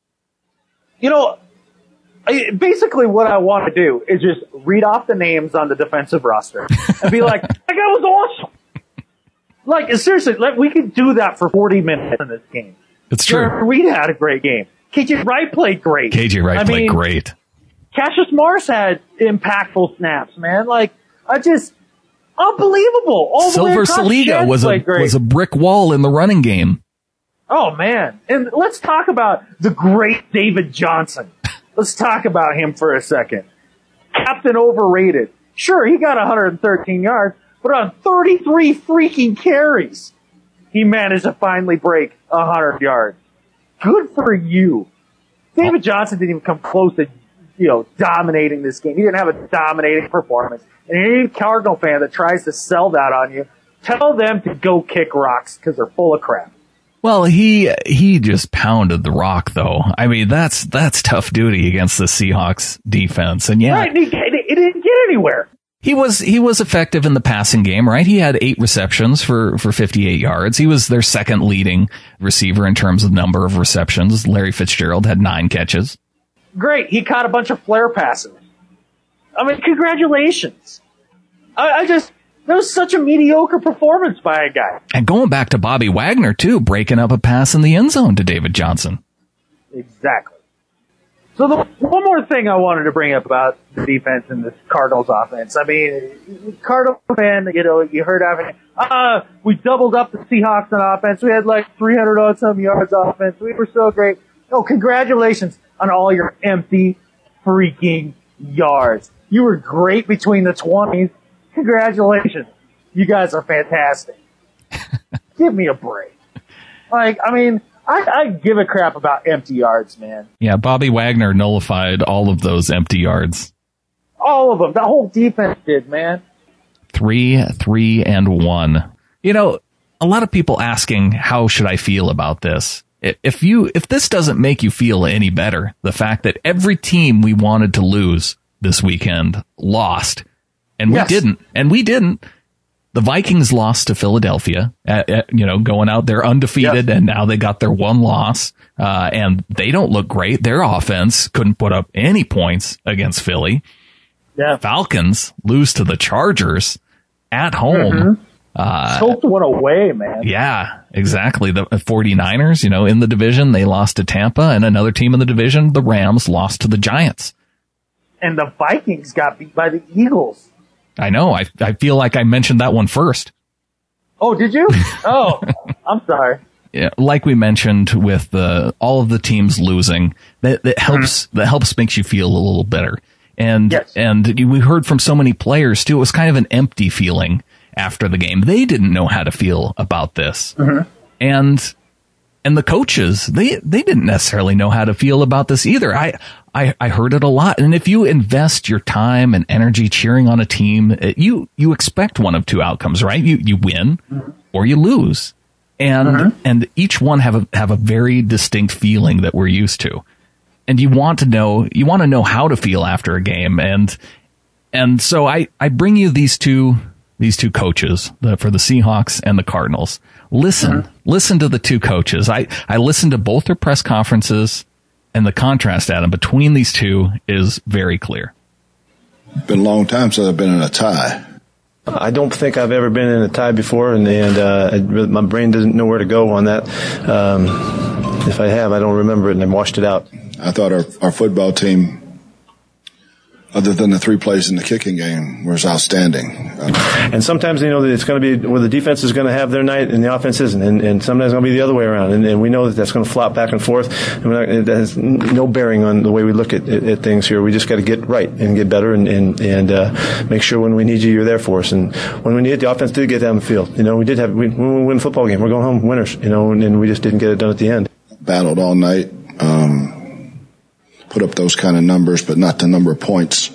Basically what I want to do is just read off the names on the defensive roster and be like, that guy was awesome. Like, seriously, we could do that for 40 minutes in this game. It's true. Jared Reed had a great game. KJ Wright played great. Played great. Cassius Morris had impactful snaps, man. Like, unbelievable. All the way Silver across. Saliga was a brick wall in the running game. Oh, man. And let's talk about the great David Johnson. Let's talk about him for a second. Captain overrated. Sure, he got 113 yards, but on 33 freaking carries, he managed to finally break 100 yards. Good for you. David Johnson didn't even come close to, dominating this game. He didn't have a dominating performance. And any Cardinal fan that tries to sell that on you, tell them to go kick rocks because they're full of crap. Well, he just pounded the rock, though. I mean, that's tough duty against the Seahawks defense. And right, it didn't get anywhere. He was effective in the passing game, right? He had 8 receptions for 58 yards. He was their second leading receiver in terms of number of receptions. Larry Fitzgerald had 9 catches. Great. He caught a bunch of flare passes. I mean, congratulations. that was such a mediocre performance by a guy. And going back to Bobby Wagner, too, breaking up a pass in the end zone to David Johnson. Exactly. So one more thing I wanted to bring up about the defense and this Cardinals offense. I mean, Cardinals fan, you heard everything. We doubled up the Seahawks on offense. We had like 300 odd some yards offense. We were so great. Oh, congratulations on all your empty freaking yards. You were great between the 20s. Congratulations. You guys are fantastic. Give me a break. Like, I mean, I give a crap about empty yards, man. Yeah, Bobby Wagner nullified all of those empty yards. All of them. The whole defense did, man. 3-3-1. You know, a lot of people asking, how should I feel about this? If this doesn't make you feel any better, the fact that every team we wanted to lose this weekend lost, and we didn't. The Vikings lost to Philadelphia, going out there undefeated, and now they got their one loss, and they don't look great. Their offense couldn't put up any points against Philly. Yeah. Falcons lose to the Chargers at home. Choked one away, man. Yeah, exactly. The 49ers, in the division, they lost to Tampa, and another team in the division, the Rams, lost to the Giants. And the Vikings got beat by the Eagles. I know. I feel like I mentioned that one first. Oh, did you? Oh, I'm sorry. Yeah, like we mentioned with all of the teams losing, that helps makes you feel a little better. And we heard from so many players too. It was kind of an empty feeling after the game. They didn't know how to feel about this. And the coaches, they didn't necessarily know how to feel about this either. I heard it a lot. And if you invest your time and energy cheering on a team, you expect one of two outcomes, right? You win or you lose. And each one have a very distinct feeling that we're used to. And you want to know how to feel after a game. And so I bring you these two coaches for the Seahawks and the Cardinals. Listen to the two coaches. I listened to both their press conferences, and the contrast, Adam, between these two is very clear. It's been a long time since I've been in a tie. I don't think I've ever been in a tie before, and my brain doesn't know where to go on that. If I have, I don't remember it, and I washed it out. I thought our football team, other than the 3 plays in the kicking game, was outstanding. And sometimes, it's going to be where the defense is going to have their night and the offense isn't. And sometimes it's going to be the other way around. And we know that's going to flop back and forth. And it has no bearing on the way we look at things here. We just got to get right and get better and make sure when we need you, you're there for us. And when we need it, the offense did get down the field. When we win a football game, we're going home winners, and we just didn't get it done at the end. Battled all night. Put up those kind of numbers, but not the number of points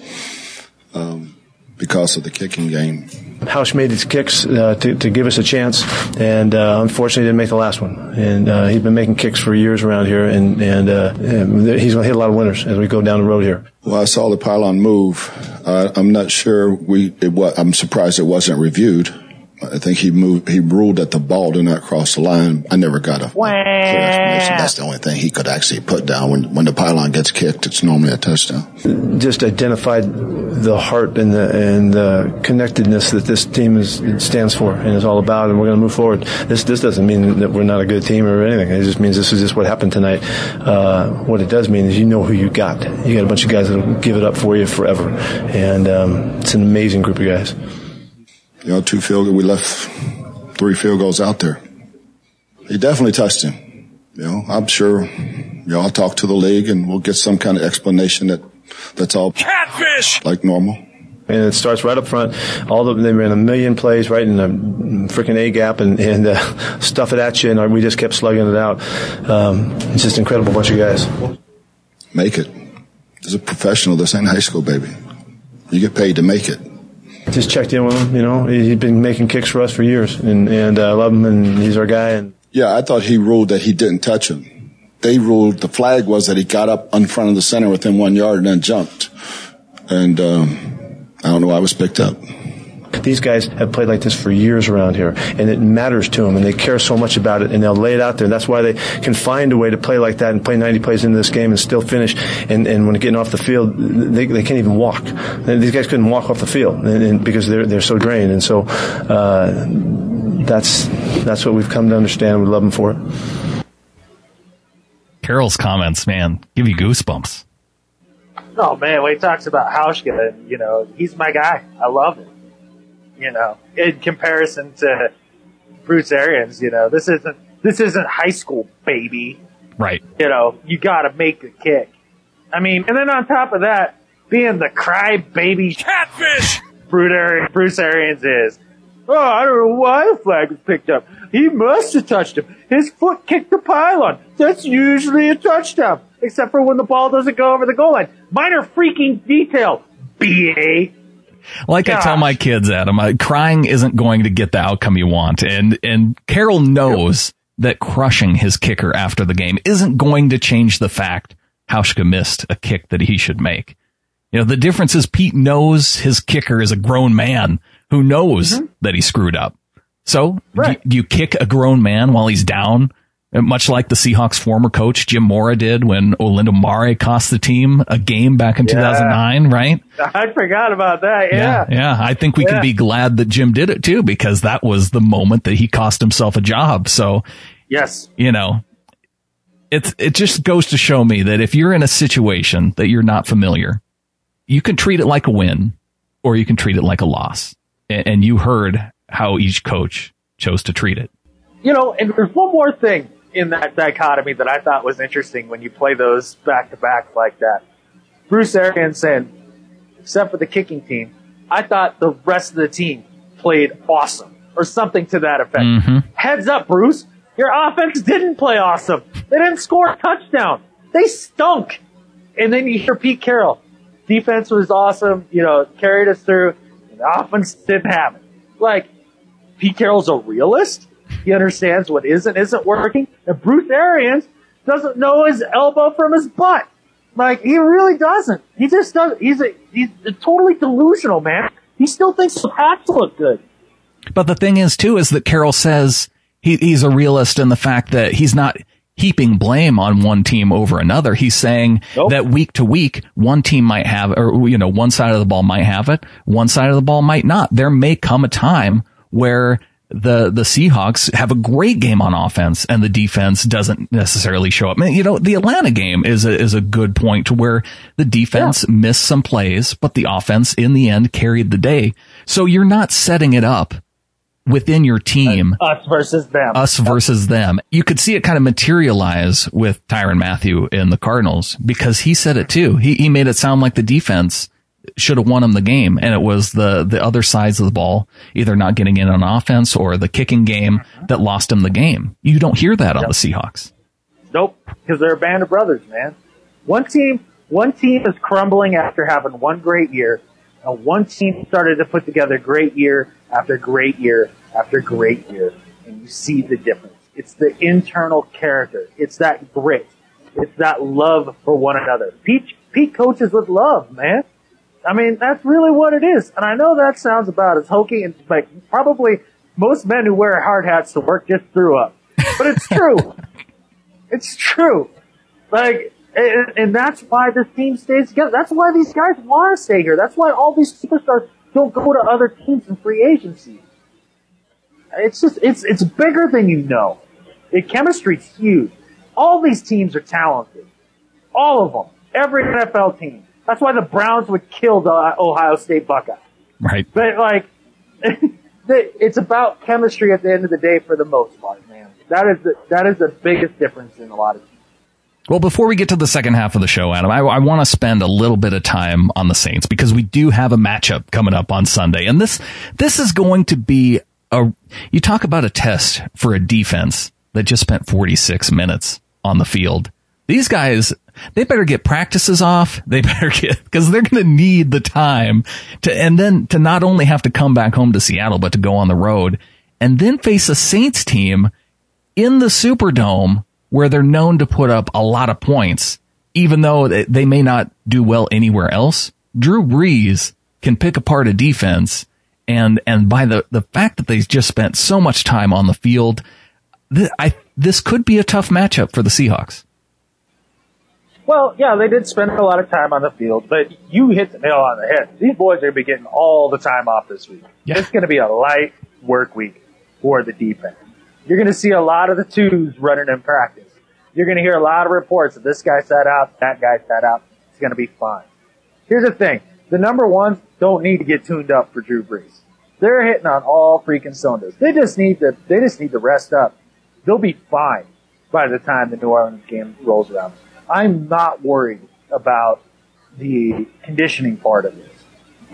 because of the kicking game. Hausch made his kicks to give us a chance, and unfortunately didn't make the last one. And he's been making kicks for years around here, and he's going to hit a lot of winners as we go down the road here. Well, I saw the pylon move. I'm not sure I'm surprised it wasn't reviewed. I think he ruled that the ball did not cross the line. I never got a clear explanation. That's the only thing he could actually put down. When the pylon gets kicked, it's normally a touchdown. Just identified the heart and the connectedness that this team stands for and is all about, and we're going to move forward. This doesn't mean that we're not a good team or anything. It just means this is just what happened tonight. What it does mean is you know who you got. You got a bunch of guys that will give it up for you forever, and it's an amazing group of guys. 2 field goals. We left 3 field goals out there. He definitely touched him. I'm sure, I'll talk to the league and we'll get some kind of explanation that's all catfish like normal. And it starts right up front. They ran a million plays right in the freaking A gap and stuff it at you, and we just kept slugging it out. It's just an incredible bunch of guys. Make it. As a professional, this ain't high school, baby. You get paid to make it. Just checked in with him, he'd been making kicks for us for years, and I love him, and he's our guy. And yeah, I thought he ruled that he didn't touch him. They ruled the flag was that he got up in front of the center within 1 yard and then jumped. And I don't know why it was picked up. These guys have played like this for years around here, and it matters to them, and they care so much about it, and they'll lay it out there. And that's why they can find a way to play like that and play 90 plays into this game and still finish. And when getting off the field, they can't even walk. These guys couldn't walk off the field and because they're so drained. And so that's what we've come to understand. We love them for it. Carroll's comments, man, give you goosebumps. Oh man, when he talks about Hauschka, he's my guy. I love it. In comparison to Bruce Arians, this isn't high school, baby. Right. You gotta make the kick. I mean, and then on top of that, being the crybaby catfish Bruce Arians is. Oh, I don't know why the flag was picked up. He must have touched him. His foot kicked the pylon. That's usually a touchdown. Except for when the ball doesn't go over the goal line. Minor freaking detail. B.A. Like I tell my kids, Adam, crying isn't going to get the outcome you want. And Carroll knows that crushing his kicker after the game isn't going to change the fact Hauschka missed a kick that he should make. The difference is Pete knows his kicker is a grown man who knows that he screwed up. So do you kick a grown man while he's down? Much like the Seahawks former coach Jim Mora did when Olindo Mare cost the team a game back in 2009, right? I forgot about that, yeah. Yeah, I think we can be glad that Jim did it too, because that was the moment that he cost himself a job. So, yes, it just goes to show me that if you're in a situation that you're not familiar, you can treat it like a win or you can treat it like a loss. And you heard how each coach chose to treat it. And there's one more thing in that dichotomy that I thought was interesting when you play those back-to-back like that. Bruce Arians said, except for the kicking team, I thought the rest of the team played awesome, or something to that effect. Mm-hmm. Heads up, Bruce. Your offense didn't play awesome. They didn't score a touchdown. They stunk. And then you hear Pete Carroll. Defense was awesome, carried us through. And the offense didn't have it. Like, Pete Carroll's a realist. He understands what isn't working. And Bruce Arians doesn't know his elbow from his butt. Like, he really doesn't. He just doesn't. He's totally delusional, man. He still thinks the Pats look good. But the thing is, too, is that Carroll says he's a realist in the fact that he's not heaping blame on one team over another. He's saying that week to week, one team might have, or, one side of the ball might have it, one side of the ball might not. There may come a time where the Seahawks have a great game on offense and the defense doesn't necessarily show up. The Atlanta game is a good point to where the defense missed some plays, but the offense in the end carried the day. So you're not setting it up within your team. Us versus them. Us versus them. You could see it kind of materialize with Tyrann Mathieu in the Cardinals because he said it too. He made it sound like the defense should have won him the game, and it was the other sides of the ball either not getting in on offense or the kicking game that lost him the game. You don't hear that on the Seahawks. Nope, because they're a band of brothers, man. One team is crumbling after having one great year, and one team started to put together great year after great year after great year, and you see the difference. It's the internal character. It's that grit. It's that love for one another. Pete coaches with love, man. I mean, that's really what it is. And I know that sounds about as hokey and like probably most men who wear hard hats to work just threw up. But it's true. It's true. Like, and that's why this team stays together. That's why these guys want to stay here. That's why all these superstars don't go to other teams in free agency. It's just, it's bigger than you know. Chemistry's huge. All these teams are talented. All of them. Every NFL team. That's why the Browns would kill the Ohio State Buckeyes. Right. But, like, it's about chemistry at the end of the day for the most part, man. That is the biggest difference in a lot of teams. Well, before we get to the second half of the show, Adam, I want to spend a little bit of time on the Saints because we do have a matchup coming up on Sunday. And this is going to be you talk about a test for a defense that just spent 46 minutes on the field. These guys, they better get practices off. They better because they're going to need the time and then to not only have to come back home to Seattle, but to go on the road and then face a Saints team in the Superdome where they're known to put up a lot of points, even though they may not do well anywhere else. Drew Brees can pick apart a defense And by the fact that they just spent so much time on the field, this could be a tough matchup for the Seahawks. Well, yeah, they did spend a lot of time on the field, but you hit the nail on the head. These boys are going to be getting all the time off this week. Yeah. It's going to be a light work week for the defense. You're going to see a lot of the twos running in practice. You're going to hear a lot of reports that this guy sat out, that guy sat out. It's going to be fine. Here's the thing. The number ones don't need to get tuned up for Drew Brees. They're hitting on all freaking cylinders. They just need to rest up. They'll be fine by the time the New Orleans game rolls around. I'm not worried about the conditioning part of this.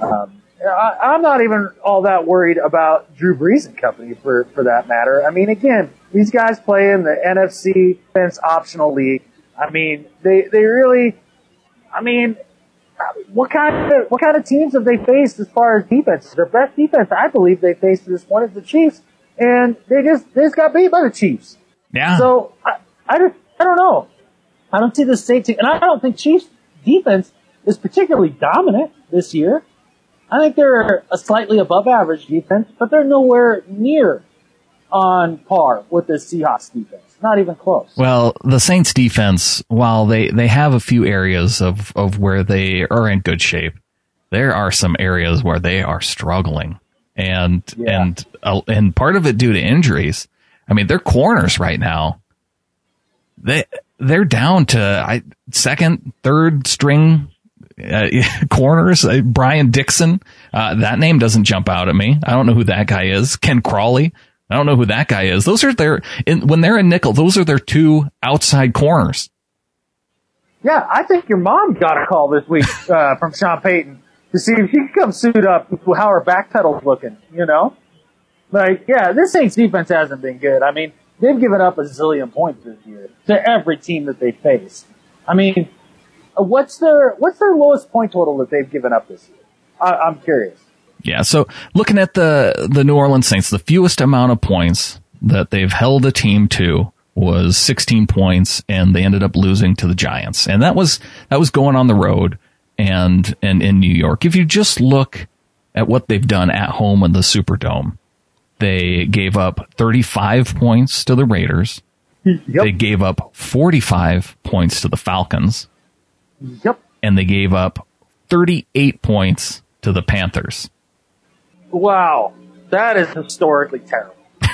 I'm not even all that worried about Drew Brees and company for that matter. I mean, again, these guys play in the NFC Defense Optional League. I mean, they really, I mean, what kind of teams have they faced as far as defense? Their best defense, I believe, they faced this one is the Chiefs, and they just got beat by the Chiefs. Yeah. So I don't know. I don't see the Saints team, and I don't think Chiefs defense is particularly dominant this year. I think they're a slightly above average defense, but they're nowhere near on par with the Seahawks defense. Not even close. Well, the Saints defense, while they have a few areas of where they are in good shape, there are some areas where they are struggling. And part of it due to injuries. I mean, their corners right now, they're down to second, third string corners. Brian Dixon, that name doesn't jump out at me. I don't know who that guy is. Ken Crawley, I don't know who that guy is. Those are when they're in nickel, those are their two outside corners. Yeah, I think your mom got a call this week from Sean Payton to see if she could come suit up with how her back pedal's looking, you know? Like, yeah, this Saints defense hasn't been good. I mean, they've given up a zillion points this year to every team that they face. I mean, what's their lowest point total that they've given up this year? I'm curious. Yeah, so looking at the New Orleans Saints, the fewest amount of points that they've held a team to was 16 points, and they ended up losing to the Giants. And that was going on the road and in New York. If you just look at what they've done at home in the Superdome, they gave up 35 points to the Raiders. Yep. They gave up 45 points to the Falcons. Yep. And they gave up 38 points to the Panthers. Wow. That is historically terrible.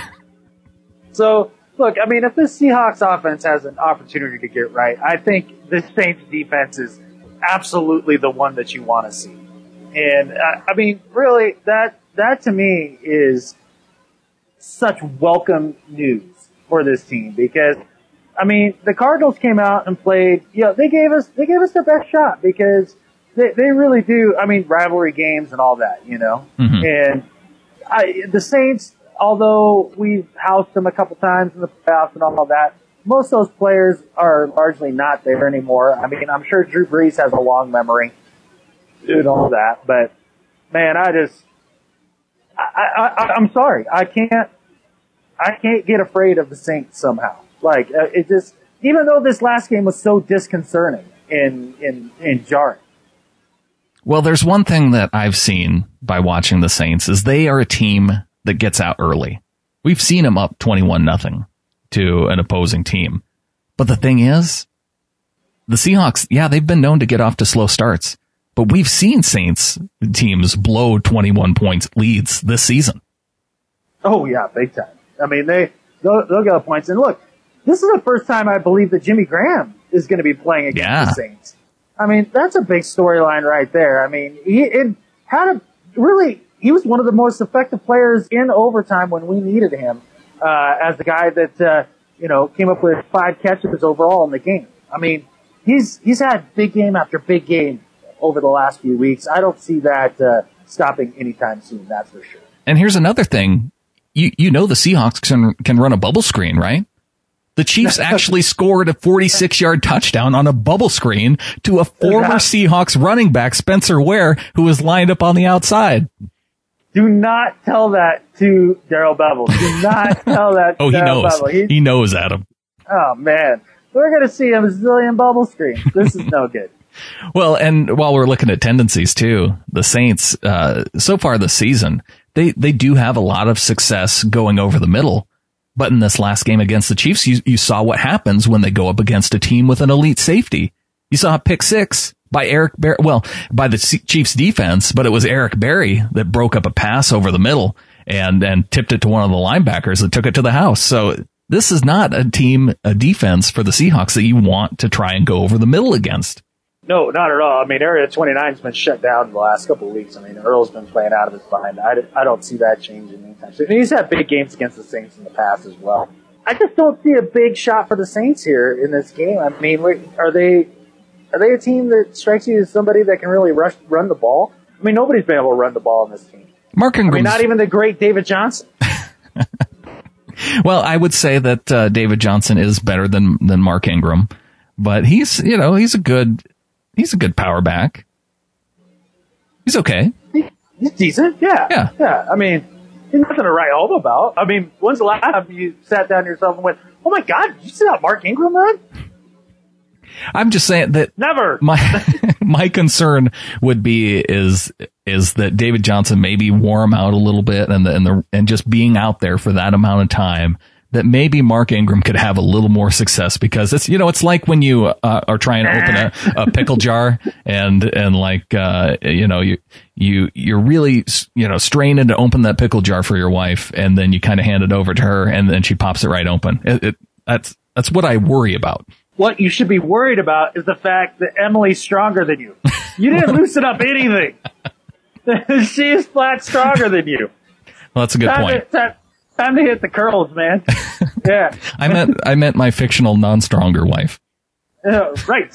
So, look, I mean, if this Seahawks offense has an opportunity to get right, I think the Saints defense is absolutely the one that you want to see. And, I mean, really, that to me is such welcome news for this team because, I mean, the Cardinals came out and played, they gave us their best shot because they really do. I mean, rivalry games and all that, you know? Mm-hmm. And the Saints, although we've housed them a couple times in the playoffs and all that, most of those players are largely not there anymore. I mean, I'm sure Drew Brees has a long memory and all that, but man, I'm sorry. I can't get afraid of the Saints somehow. Like, it just, even though this last game was so disconcerting and jarring. Well, there's one thing that I've seen by watching the Saints is they are a team that gets out early. We've seen them up 21-0 to an opposing team. But the thing is, the Seahawks, yeah, they've been known to get off to slow starts, but we've seen Saints teams blow 21 points leads this season. Oh yeah, big time. I mean, they'll get points. And look, this is the first time I believe that Jimmy Graham is going to be playing against the Saints. I mean, that's a big storyline right there. I mean, he was one of the most effective players in overtime when we needed him, as the guy that, came up with 5 catches overall in the game. I mean, he's had big game after big game over the last few weeks. I don't see that, stopping anytime soon. That's for sure. And here's another thing. You know, the Seahawks can run a bubble screen, right? The Chiefs actually scored a 46-yard touchdown on a bubble screen to a former Seahawks running back, Spencer Ware, who was lined up on the outside. Do not tell that to Darrell Bevell. Do not tell that to Darrell Bevell. He knows, Adam. Oh, man. We're going to see a zillion bubble screens. This is no good. Well, and while we're looking at tendencies, too, the Saints, so far this season, they do have a lot of success going over the middle. But in this last game against the Chiefs, you saw what happens when they go up against a team with an elite safety. You saw a pick six by Eric Berry, by the Chiefs defense, but it was Eric Berry that broke up a pass over the middle and tipped it to one of the linebackers that took it to the house. So this is not a defense for the Seahawks that you want to try and go over the middle against. No, not at all. I mean, Area 29's been shut down the last couple of weeks. I mean, Earl's been playing out of his behind. I don't see that changing anytime soon. He's had big games against the Saints in the past as well. I just don't see a big shot for the Saints here in this game. I mean, are they a team that strikes you as somebody that can really run the ball? I mean, nobody's been able to run the ball in this team. Mark Ingram. I mean, not even the great David Johnson. Well, I would say that David Johnson is better than Mark Ingram, but he's a good power back. He's okay. He's decent. Yeah. I mean, he's nothing to write home about. I mean, when's the last time you sat down yourself and went, "Oh my God, did you see how Mark Ingram run?" I'm just saying that never. My concern would be is that David Johnson maybe wore him out a little bit, and just being out there for that amount of time, that maybe Mark Ingram could have a little more success, because it's like when you are trying to open a pickle jar and you're really straining to open that pickle jar for your wife, and then you kind of hand it over to her and then she pops it right open. That's what I worry about. What you should be worried about is the fact that Emily's stronger than you. You didn't loosen up anything. She is flat stronger than you. Well, that's a good point. Time to hit the curls, man. Yeah. I meant my fictional non-stronger wife. Right.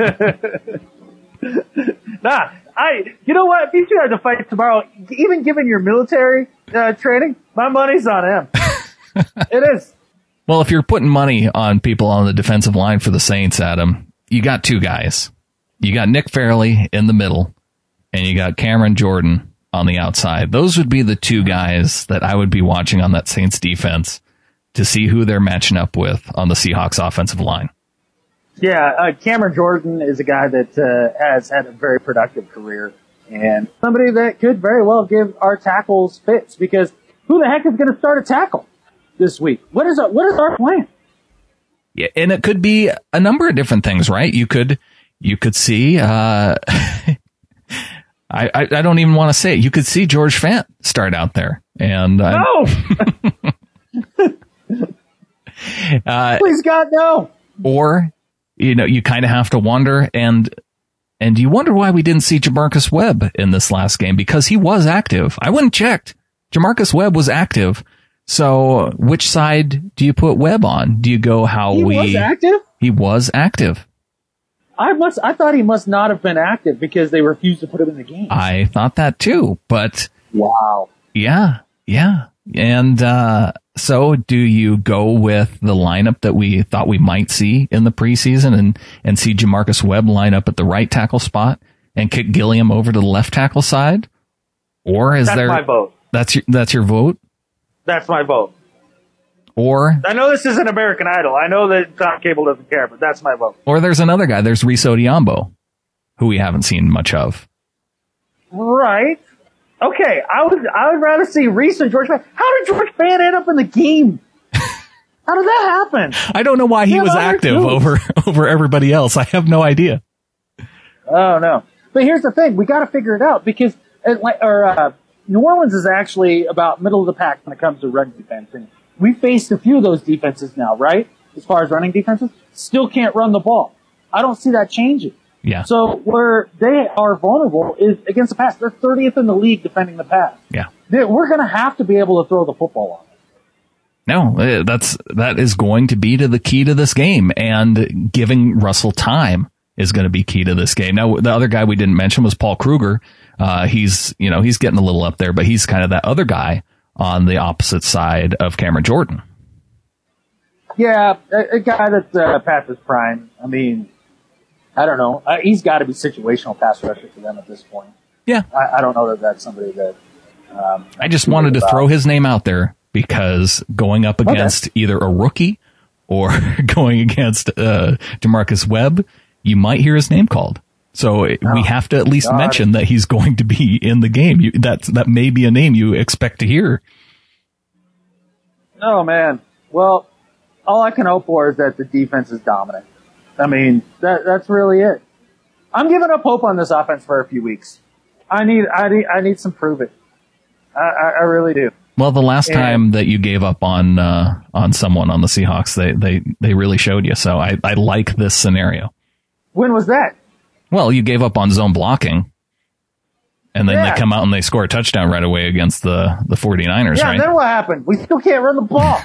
You know what? If you two had to fight tomorrow, even given your military training, my money's on him. It is. Well, if you're putting money on people on the defensive line for the Saints, Adam, you got two guys. You got Nick Fairley in the middle, and you got Cameron Jordan on the outside. Those would be the two guys that I would be watching on that Saints defense to see who they're matching up with on the Seahawks offensive line. Yeah, Cameron Jordan is a guy that has had a very productive career, and somebody that could very well give our tackles fits, because who the heck is going to start a tackle this week? What is our plan? Yeah, and it could be a number of different things, right? You could see I don't even want to say it. You could see George Fant start out there, and no. Please God, no. Or you kind of have to wonder, and you wonder why we didn't see Jamarcus Webb in this last game, because he was active. I went and checked. Jamarcus Webb was active. So which side do you put Webb on? Do you go He was active? He was active. I thought he must not have been active because they refused to put him in the game. I thought that too, but wow. Yeah. And so do you go with the lineup that we thought we might see in the preseason and see Jamarcus Webb line up at the right tackle spot and kick Gilliam over to the left tackle side? Or is that's my vote. That's your vote? That's my vote. Or I know this isn't American Idol. I know that Tom Cable doesn't care, but that's my vote. Or there's another guy. There's Reese Odiombo, who we haven't seen much of. Right. Okay. I would rather see Reese and George Fant. How did George Fant end up in the game? How did that happen? I don't know why he was active over everybody else. I have no idea. Oh no. But here's the thing. We got to figure it out, because New Orleans is actually about middle of the pack when it comes to run defense. And we faced a few of those defenses now, right? As far as running defenses, still can't run the ball. I don't see that changing. Yeah. So where they are vulnerable is against the pass. They're 30th in the league defending the pass. Yeah. We're going to have to be able to throw the football on them. No, that is going to be the key to this game, and giving Russell time is going to be key to this game. Now, the other guy we didn't mention was Paul Kruger. He's getting a little up there, but he's kind of that other guy on the opposite side of Cameron Jordan. Yeah, a guy that's past his prime. I mean, I don't know. He's got to be situational pass rusher for them at this point. Yeah. I don't know that that's somebody that... I just wanted to throw his name out there, because going up against either a rookie or going against Jamarcus Webb, you might hear his name called. So we have to at least mention that he's going to be in the game. That may be a name you expect to hear. Oh, man. Well, all I can hope for is that the defense is dominant. I mean, that's really it. I'm giving up hope on this offense for a few weeks. I need some proof it. I really do. Well, the last time that you gave up on someone on the Seahawks, they really showed you. So I like this scenario. When was that? Well, you gave up on zone blocking, and then they come out and they score a touchdown right away against the 49ers, yeah, right? Yeah, then what happened? We still can't run the ball.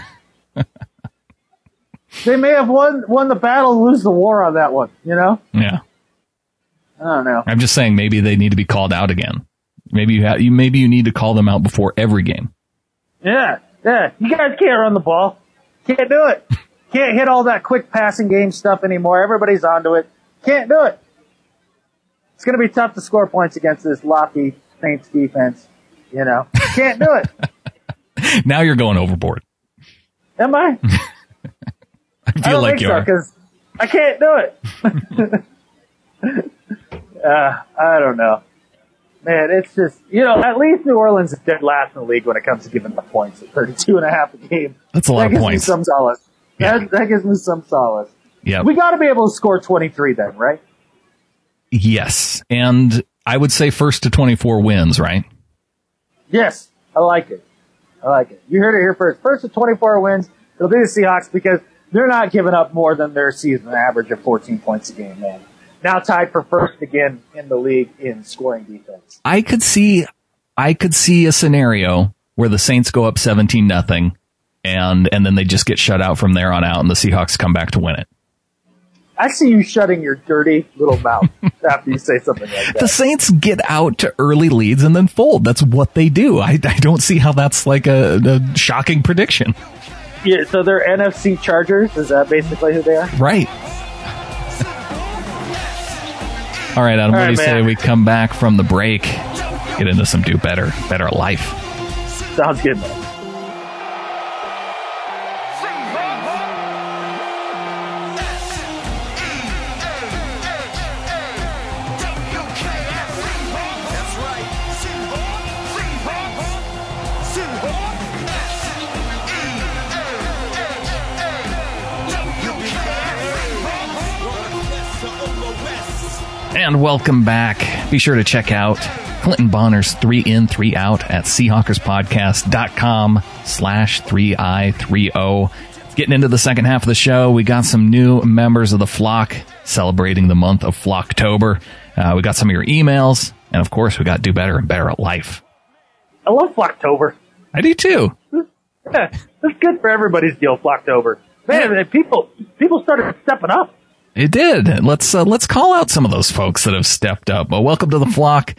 They may have won the battle, lose the war on that one, you know? Yeah. I don't know. I'm just saying maybe they need to be called out again. Maybe you need to call them out before every game. Yeah. You guys can't run the ball. Can't do it. Can't hit all that quick passing game stuff anymore. Everybody's onto it. Can't do it. It's going to be tough to score points against this lofty Saints defense. You know, can't do it. Now you're going overboard. Am I? I feel like you are. Because I can't do it. I don't know. Man, it's just, at least New Orleans is dead last in the league when it comes to giving up points at 32.5 a game. That's a lot of points. That gives me some solace. Yeah. That gives me some solace. Yeah. We got to be able to score 23 then, right? Yes. And I would say first to 24 wins, right? Yes. I like it. You heard it here first. First to 24 wins. It'll be the Seahawks because they're not giving up more than their season average of 14 points a game, man. Now tied for first again in the league in scoring defense. I could see a scenario where the Saints go up 17-0 and then they just get shut out from there on out and the Seahawks come back to win it. I see you shutting your dirty little mouth after you say something like that. The Saints get out to early leads and then fold. That's what they do. I don't see how that's like a shocking prediction. Yeah, so they're NFC Chargers? Is that basically who they are? Right. All right, Adam, what do you say we come back from the break, get into some Do Better Life? Sounds good, man. And welcome back. Be sure to check out Clinton Bonner's 3 In, 3 Out at SeahawkersPodcast.com/3i30. Getting into the second half of the show, we got some new members of the flock celebrating the month of Flocktober. We got some of your emails, and of course, we got Do Better and Better at Life. I love Flocktober. I do too. Yeah, it's good for everybody's deal, Flocktober. Man, people started stepping up. It did. Let's call out some of those folks that have stepped up. Well, welcome to the flock,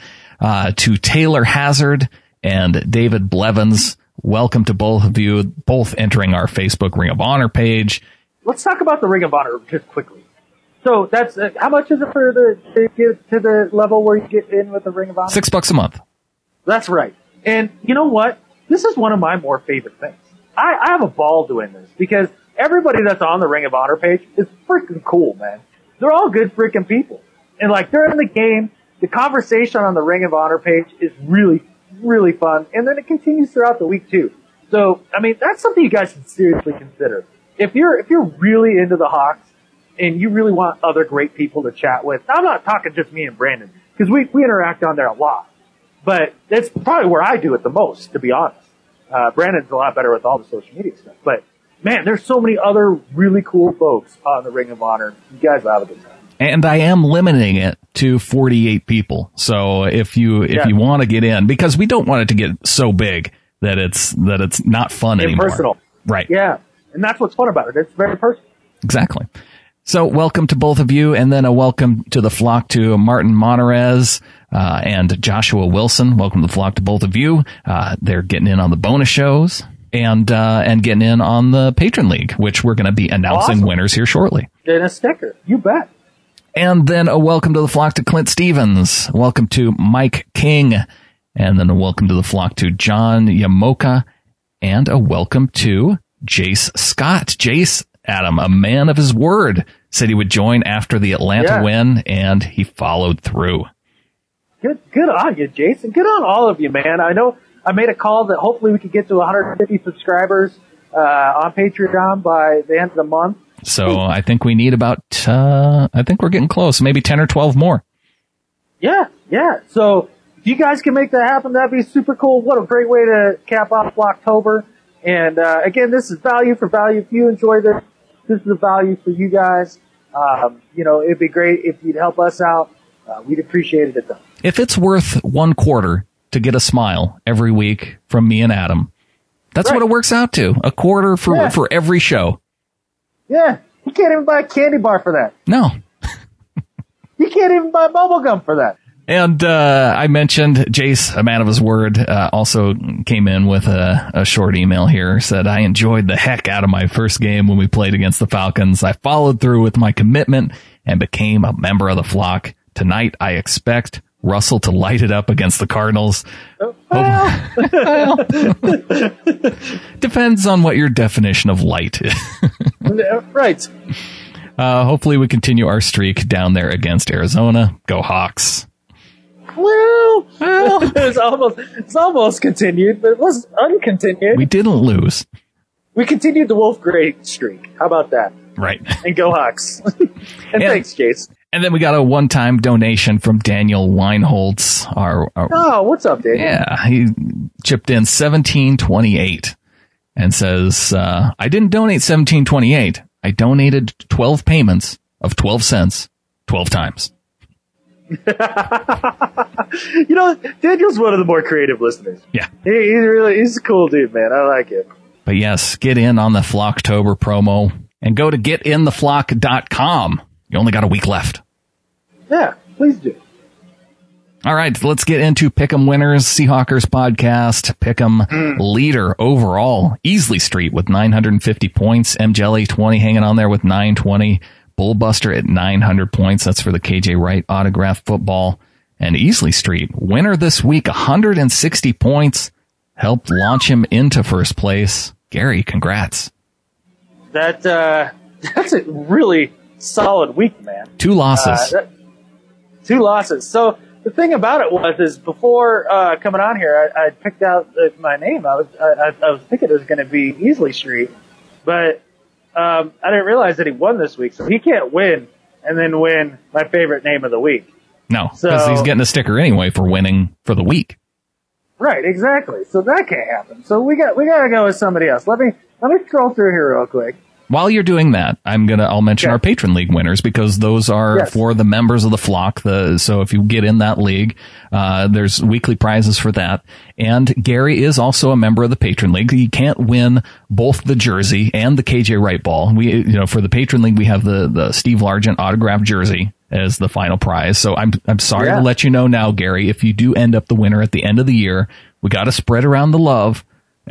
to Taylor Hazard and David Blevins. Welcome to both of you, both entering our Facebook Ring of Honor page. Let's talk about the Ring of Honor just quickly. So that's, how much is it to get to the level where you get in with the Ring of Honor? $6 a month. That's right. And you know what? This is one of my more favorite things. I have a ball doing this because everybody that's on the Ring of Honor page is freaking cool, man. They're all good freaking people. And like during the game, the conversation on the Ring of Honor page is really, really fun. And then it continues throughout the week too. So, I mean, that's something you guys should seriously consider. If you're really into the Hawks and you really want other great people to chat with, I'm not talking just me and Brandon because we interact on there a lot, but it's probably where I do it the most, to be honest. Brandon's a lot better with all the social media stuff, but man, there's so many other really cool folks on the Ring of Honor. You guys will have a good time. And I am limiting it to 48 people. So if you want to get in, because we don't want it to get so big that it's not fun anymore. Impersonal. Right. Yeah. And that's what's fun about it. It's very personal. Exactly. So welcome to both of you, and then a welcome to the flock to Martin Monterez and Joshua Wilson. Welcome to the flock to both of you. They're getting in on the bonus shows and getting in on the Patron League, which we're going to be announcing winners here shortly. And a sticker. You bet. And then a welcome to the flock to Clint Stevens. Welcome to Mike King. And then a welcome to the flock to John Yamoka. And a welcome to Jace Scott. Jace Adam, a man of his word, said he would join after the Atlanta win, and he followed through. Good on you, Jason. Good on all of you, man. I know I made a call that hopefully we could get to 150 subscribers on Patreon by the end of the month. So I think we need about, I think we're getting close, maybe 10 or 12 more. Yeah. So if you guys can make that happen, that'd be super cool. What a great way to cap off October. And again, this is value for value. If you enjoy this is a value for you guys. It'd be great if you'd help us out. We'd appreciate it a ton. If it's worth one quarter to get a smile every week from me and Adam, that's what it works out to. A quarter for every show. Yeah. You can't even buy a candy bar for that. No. You can't even buy bubble gum for that. And I mentioned Jace, a man of his word, also came in with a short email here, said, I enjoyed the heck out of my first game when we played against the Falcons. I followed through with my commitment and became a member of the flock. Tonight, I expect Russell to light it up against the Cardinals. Depends on what your definition of light is. Right. Hopefully we continue our streak down there against Arizona. Go Hawks. Well, it's almost continued, but it was uncontinued. We didn't lose. We continued the Wolf Gray streak. How about that? Right. And go Hawks. and thanks, Jace. And then we got a one-time donation from Daniel Weinholtz. Oh, what's up, Daniel? Yeah, he chipped in $17.28 and says, I didn't donate $17.28. I donated 12 payments of 12 cents 12 times. Daniel's one of the more creative listeners. Yeah. He's a cool dude, man. I like it. But yes, get in on the Flocktober promo and go to getintheflock.com. You only got a week left. Yeah, please do. All right, let's get into Pick'em winners, Seahawkers podcast. Pick'em leader overall, Easley Street with 950 points. M. Jelly 20 hanging on there with 920. Bullbuster at 900 points. That's for the KJ Wright autograph football. And Easley Street, winner this week, 160 points. Helped launch him into first place. Gary, congrats. That's a really solid week, man. 2 losses. 2 losses. So the thing about it was before coming on here, I picked out my name. I was thinking it was going to be Easley Street, but I didn't realize that he won this week. So he can't win and then win my favorite name of the week. No, because he's getting a sticker anyway for winning for the week. Right, exactly. So that can't happen. So we got to go with somebody else. Let me scroll through here real quick. While you're doing that, I'll mention our Patron League winners because those are for the members of the flock. So if you get in that league, there's weekly prizes for that. And Gary is also a member of the Patron League. He can't win both the jersey and the KJ Wright ball. For the Patron League, we have the Steve Largent autographed jersey as the final prize. So I'm sorry to let you know now, Gary, if you do end up the winner at the end of the year, we got to spread around the love.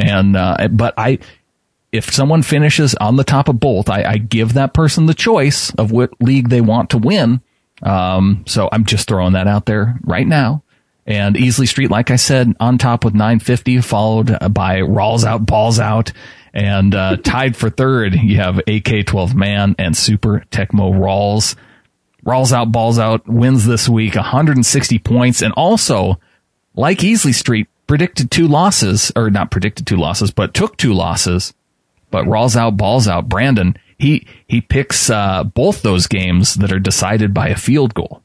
If someone finishes on the top of both, I give that person the choice of what league they want to win. So I'm just throwing that out there right now. And Easley Street, like I said, on top with 950, followed by Rawls Out, Balls Out. And tied for third, you have AK-12 Man and Super Tecmo Rawls. Rawls Out, Balls Out wins this week, 160 points. And also, like Easley Street, took 2 losses. But Rawls Out, Balls Out, Brandon, he picks both those games that are decided by a field goal.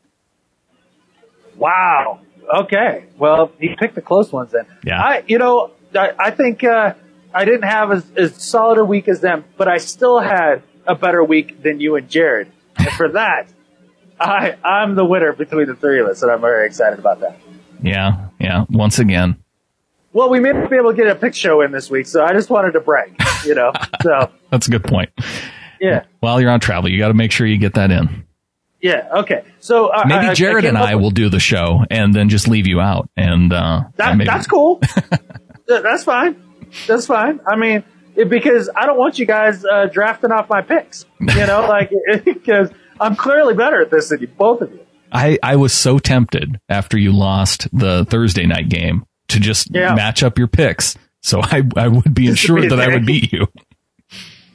Wow. Okay. Well, he picked the close ones then. Yeah. I think I didn't have as solid a week as them, but I still had a better week than you and Jared. And for that, I'm the winner between the three of us, and I'm very excited about that. Yeah. Once again. Well, we may not be able to get a pick show in this week, so I just wanted to brag, So that's a good point. Yeah. While you're on travel, you got to make sure you get that in. Yeah. Okay. So maybe Jared and I will do the show and then just leave you out. And that's cool. That's fine. That's fine. I mean, because I don't want you guys drafting off my picks. Because I'm clearly better at this than you, both of you. I was so tempted after you lost the Thursday night game to just match up your picks, so I would be assured that I would beat you.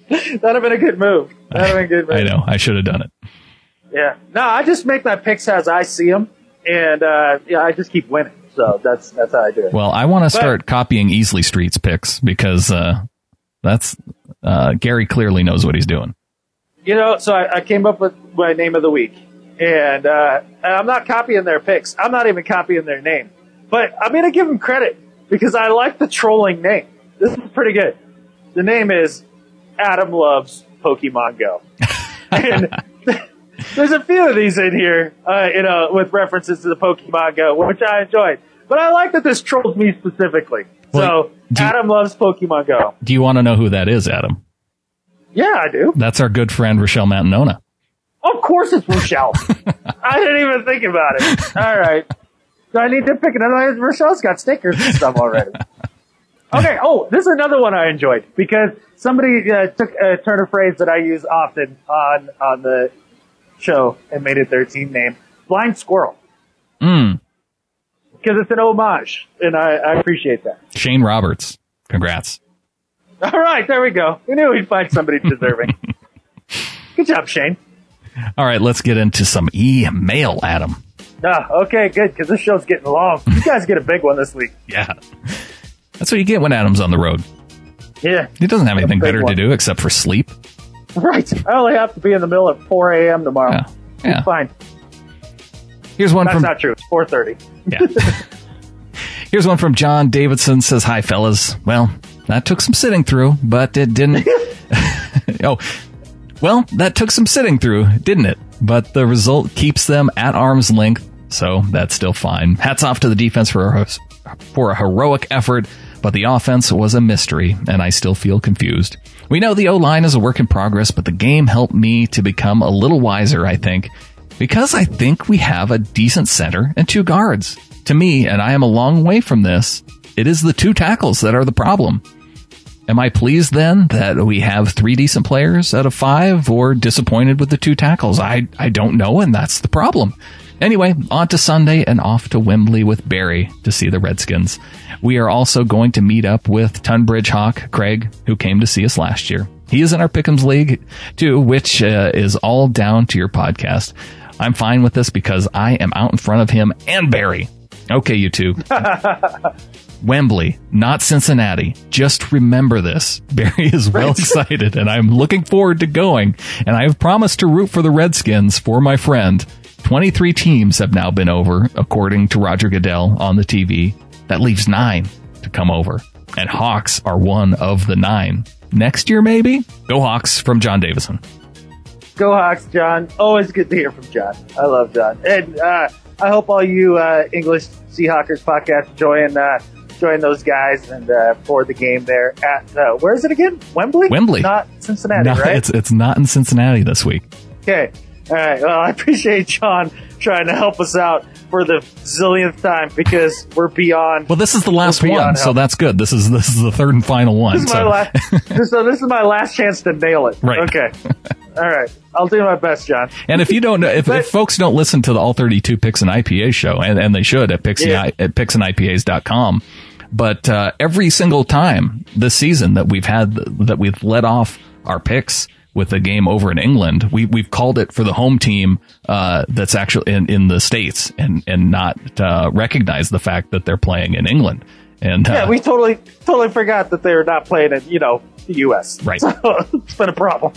That'd have been a good move. I know. I should have done it. Yeah. No, I just make my picks as I see them, and I just keep winning. So that's how I do it. Well, I want to start copying Easley Street's picks because that's Gary clearly knows what he's doing. So I came up with my name of the week, and I'm not copying their picks. I'm not even copying their name, but I'm going to give them credit because I like the trolling name. This is pretty good. The name is Adam Loves Pokemon Go, and there's a few of these in here, with references to the Pokemon Go, which I enjoyed. But I like that this trolls me specifically. Well, Adam Loves Pokemon Go. Do you want to know who that is, Adam? Yeah, I do. That's our good friend Rochelle Mantanona. Of course it's Rochelle. I didn't even think about it. All right. Do I need to pick another? Rochelle's got stickers and stuff already. Okay. Oh, this is another one I enjoyed because somebody took a turn of phrase that I use often on the show and made it their team name. Blind Squirrel. Because it's an homage, and I appreciate that. Shane Roberts. Congrats. All right, there we go. We knew we'd find somebody deserving. Good job, Shane. All right, let's get into some email, Adam. Okay, good, because this show's getting long. You guys get a big one this week. Yeah. That's what you get when Adam's on the road. Yeah. He doesn't have anything better to do except for sleep. Right. I only have to be in the middle at 4 a.m. tomorrow. Yeah. It's fine. Here's one That's not true. It's 4:30. Yeah. Here's one from John Davidson. Says, hi, fellas. Well, that took some sitting through, but it didn't. That took some sitting through, didn't it? But the result keeps them at arm's length, so that's still fine. Hats off to the defense for a heroic effort, but the offense was a mystery, and I still feel confused. We know the O-line is a work in progress, but the game helped me to become a little wiser, I think, because I think we have a decent center and 2 guards. To me, and I am a long way from this, it is the 2 tackles that are the problem. Am I pleased then that we have 3 decent players out of 5, or disappointed with the 2 tackles? I don't know, and that's the problem. Anyway, on to Sunday and off to Wembley with Barry to see the Redskins. We are also going to meet up with Tunbridge Hawk Craig, who came to see us last year. He is in our Pick'ems League, too, which is all down to your podcast. I'm fine with this because I am out in front of him and Barry. Okay, you two. Wembley, not Cincinnati. Just remember this. Barry is well excited, and I'm looking forward to going. And I have promised to root for the Redskins for my friend. 23 teams have now been over, according to Roger Goodell on the TV. That leaves 9 to come over. And Hawks are one of the 9. Next year, maybe? Go Hawks from John Davison. Go Hawks, John. Always good to hear from John. I love John. And I hope all you English Seahawkers podcast join those guys and for the game there at where is it again? Wembley? Wembley, not Cincinnati, right? It's not in Cincinnati this week. Okay, all right. Well, I appreciate John trying to help us out for the zillionth time because we're beyond. Well, this is the last one, so that's good. This is the third and final one. This is my last. So this is my last chance to nail it. Right. Okay. All right. I'll do my best, John. And if you don't know, if folks don't listen to the All 32 Picks and IPA show, and they should at picksandIPAs.com, but every single time this season that we've let off our picks with a game over in England, we've called it for the home team that's actually in the States and not recognize the fact that they're playing in England. And we totally forgot that they're not playing in the U.S. Right. So it's been a problem.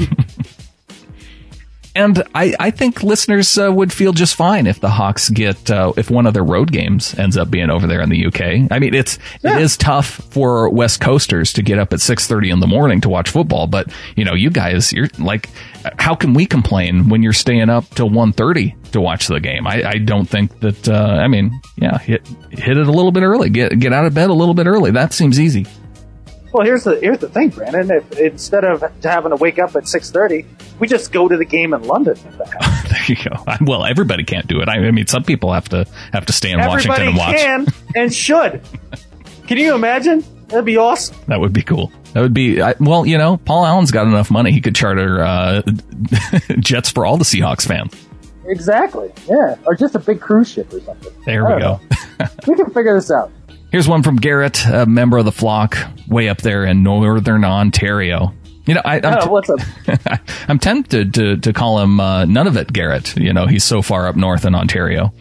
And I think listeners would feel just fine if the Hawks get if one of their road games ends up being over there in the UK. I mean, it is tough for West Coasters to get up at 6:30 in the morning to watch football, but you guys, you're like, how can we complain when you're staying up till 1:30 to watch the game? I don't think that. Hit it a little bit early. Get out of bed a little bit early. That seems easy. Well, here's the thing, Brandon. If instead of having to wake up at 6:30, we just go to the game in London. There you go. Well, everybody can't do it. I mean, some people have to stay in Washington and watch. Everybody can and should. Can you imagine? That'd be awesome. That would be cool. That would be Paul Allen's got enough money. He could charter jets for all the Seahawks fans. Exactly. Yeah, or just a big cruise ship or something. There we go. We can figure this out. Here's one from Garrett, a member of the flock, way up there in northern Ontario. You know, what's up? I'm tempted to call him Nunavut Garrett. You know, he's so far up north in Ontario.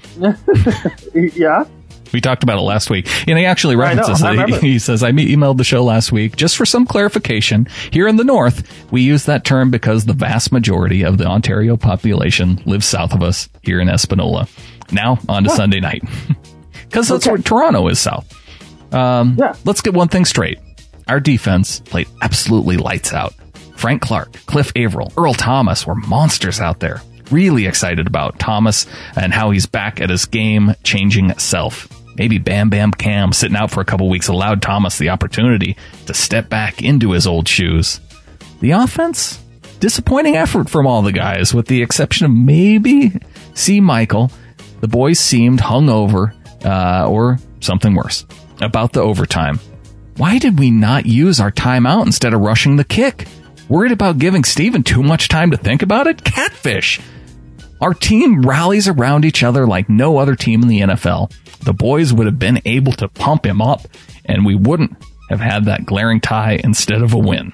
Yeah. We talked about it last week. And he actually references it. He says, I emailed the show last week just for some clarification. Here in the north, we use that term because the vast majority of the Ontario population lives south of us here in Espanola. Now, on to Sunday night. Because that's where Toronto is south. Let's get one thing straight. Our defense played absolutely lights out. Frank Clark, Cliff Averill, Earl Thomas were monsters out there. Really excited about Thomas and how he's back at his game-changing self. Maybe Bam Bam Cam sitting out for a couple weeks allowed Thomas the opportunity to step back into his old shoes. The offense? Disappointing effort from all the guys, with the exception of maybe C. Michael. The boys seemed hungover, or something worse, about the overtime. Why did we not use our timeout instead of rushing the kick? Worried about giving Steven too much time to think about it? Catfish! Our team rallies around each other like no other team in the NFL. The boys would have been able to pump him up, and we wouldn't have had that glaring tie instead of a win.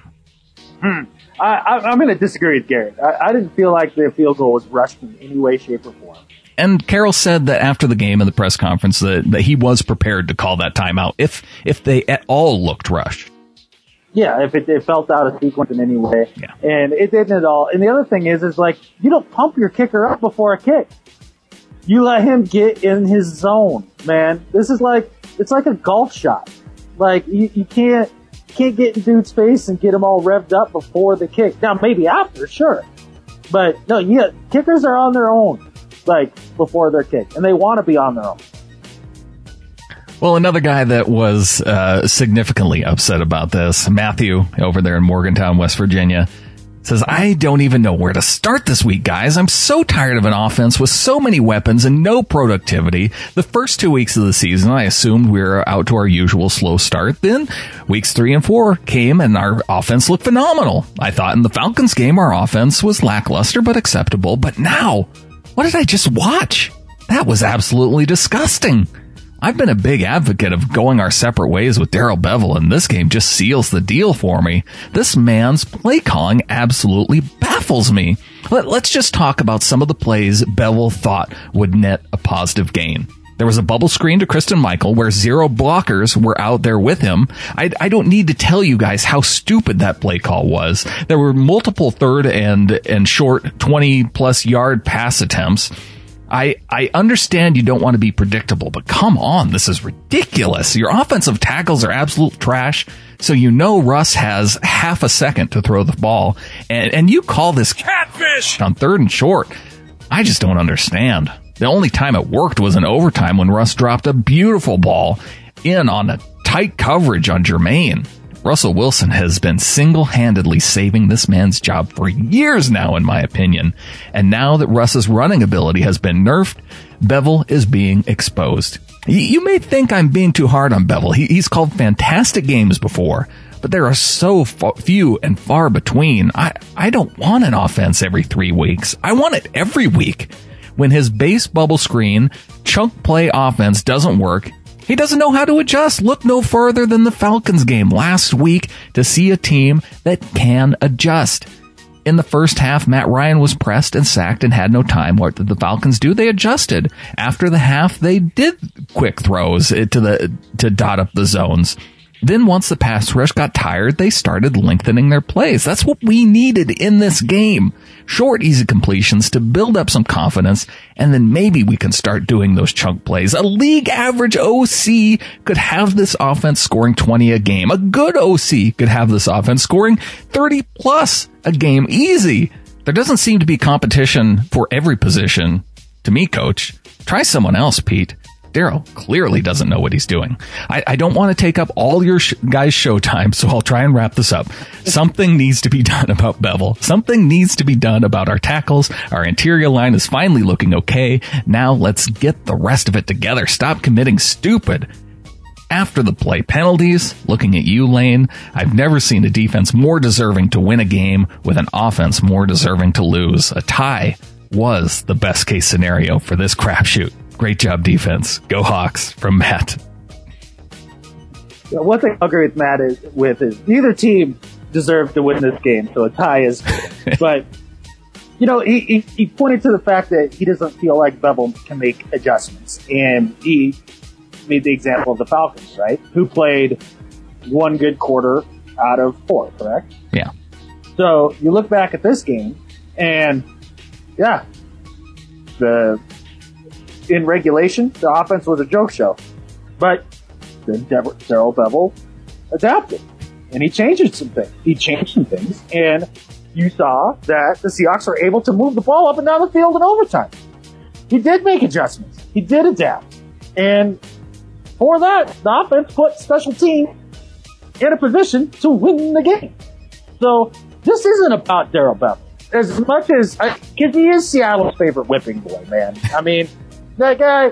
I'm going to disagree with Garrett. I didn't feel like the field goal was rushed in any way, shape, or form. And Carroll said that after the game in the press conference that he was prepared to call that timeout if they at all looked rushed. Yeah, if it felt out of sequence in any way. Yeah. And it didn't at all. And the other thing is like, you don't pump your kicker up before a kick. You let him get in his zone, man. This is like, it's like a golf shot. Like, you can't get in dude's face and get him all revved up before the kick. Now, maybe after, sure. But, no, kickers are on their own, like, before their kick. And they want to be on their own. Well, another guy that was significantly upset about this, Matthew, over there in Morgantown, West Virginia, says, I don't even know where to start this week, guys. I'm so tired of an offense with so many weapons and no productivity. The first 2 weeks of the season, I assumed we were out to our usual slow start. Then weeks 3 and 4 came and our offense looked phenomenal. I thought in the Falcons game, our offense was lackluster but acceptable. But now, what did I just watch? That was absolutely disgusting. I've been a big advocate of going our separate ways with Darrell Bevell, and this game just seals the deal for me. This man's play calling absolutely baffles me. Let's just talk about some of the plays Bevell thought would net a positive gain. There was a bubble screen to Kristen Michael where 0 blockers were out there with him. I don't need to tell you guys how stupid that play call was. There were multiple third and short 20-plus yard pass attempts. I understand you don't want to be predictable, but come on, this is ridiculous. Your offensive tackles are absolute trash, so you know Russ has half a second to throw the ball, and you call this catfish on 3rd and short. I just don't understand. The only time it worked was in overtime when Russ dropped a beautiful ball in on a tight coverage on Jermaine. Russell Wilson has been single-handedly saving this man's job for years now, in my opinion. And now that Russ's running ability has been nerfed, Bevell is being exposed. You may think I'm being too hard on Bevell. He's called fantastic games before, but there are so few and far between. I don't want an offense every 3 weeks. I want it every week. When his base bubble screen, chunk play offense doesn't work, he doesn't know how to adjust. Look no further than the Falcons game last week to see a team that can adjust. In the first half, Matt Ryan was pressed and sacked and had no time. What did the Falcons do? They adjusted. After the half, they did quick throws to dot up the zones. Then once the pass rush got tired, they started lengthening their plays. That's what we needed in this game. Short, easy completions to build up some confidence, and then maybe we can start doing those chunk plays. A league average OC could have this offense scoring 20 a game. A good OC could have this offense scoring 30 plus a game. Easy. There doesn't seem to be competition for every position. To me, coach, try someone else, Pete. Darrell clearly doesn't know what he's doing. I don't want to take up all your guys' showtime, so I'll try and wrap this up. Something needs to be done about Bevell. Something needs to be done about our tackles. Our interior line is finally looking okay. Now let's get the rest of it together. Stop committing stupid after the play penalties. Looking at you, Lane, I've never seen a defense more deserving to win a game with an offense more deserving to lose. A tie was the best case scenario for this crapshoot. Great job, defense. Go Hawks, from Matt. One thing I'll agree with Matt is neither team deserve to win this game, so a tie is good. But, you know, he pointed to the fact that he doesn't feel like Bevel can make adjustments. And he made the example of the Falcons, right? Who played one good quarter out of 4, correct? Yeah. So you look back at this game, and yeah, in regulation, the offense was a joke show. But then Darrell Bevell adapted, and he changed some things. And you saw that the Seahawks were able to move the ball up and down the field in overtime. He did make adjustments. He did adapt. And for that, the offense put special team in a position to win the game. So this isn't about Darrell Bevell as much as, because he is Seattle's favorite whipping boy, man. I mean, that guy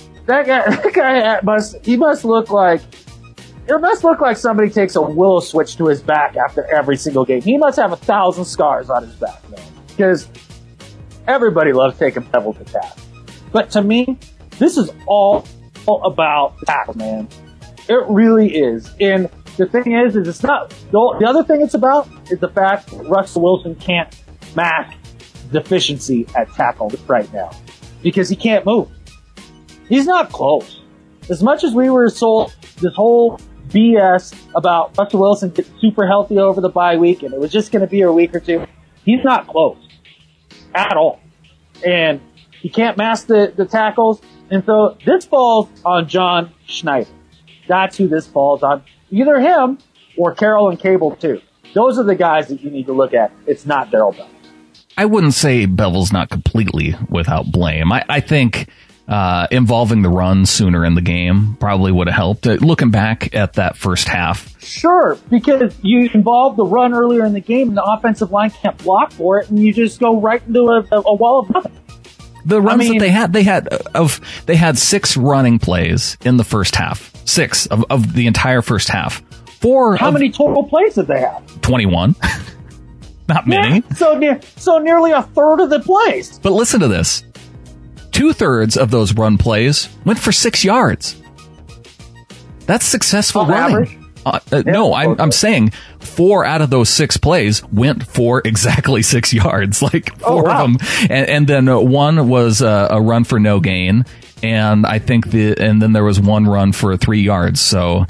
must look like, it must look like somebody takes a willow switch to his back after every single game. He must have 1,000 scars on his back, man. Because everybody loves taking Bevell to task. But to me, this is all about tackle, man. It really is. And the thing is it's not, the other thing it's about is the fact that Russell Wilson can't mask deficiency at tackle right now. Because he can't move. He's not close. As much as we were sold this whole BS about Russell Wilson getting super healthy over the bye week and it was just going to be a week or two, he's not close. At all. And he can't mask the tackles. And so this falls on John Schneider. That's who this falls on. Either him or Carroll and Cable too. Those are the guys that you need to look at. It's not Darrell Bevell. I wouldn't say Bevell's not completely without blame. I think involving the run sooner in the game probably would have helped. Looking back at that first half. Sure, because you involve the run earlier in the game and the offensive line can't block for it and you just go right into a wall of nothing. The runs that they had 6 running plays in the first half. 6 of the entire first half. How many total plays did they have? 21. Not many. Yeah, so nearly a third of the plays. But listen to this. 2/3 of those run plays went for 6 yards. That's successful running. No, I'm saying 4 out of those 6 plays went for exactly 6 yards, like 4 of them. And then one was a run for no gain. And I think and then there was one run for 3 yards. So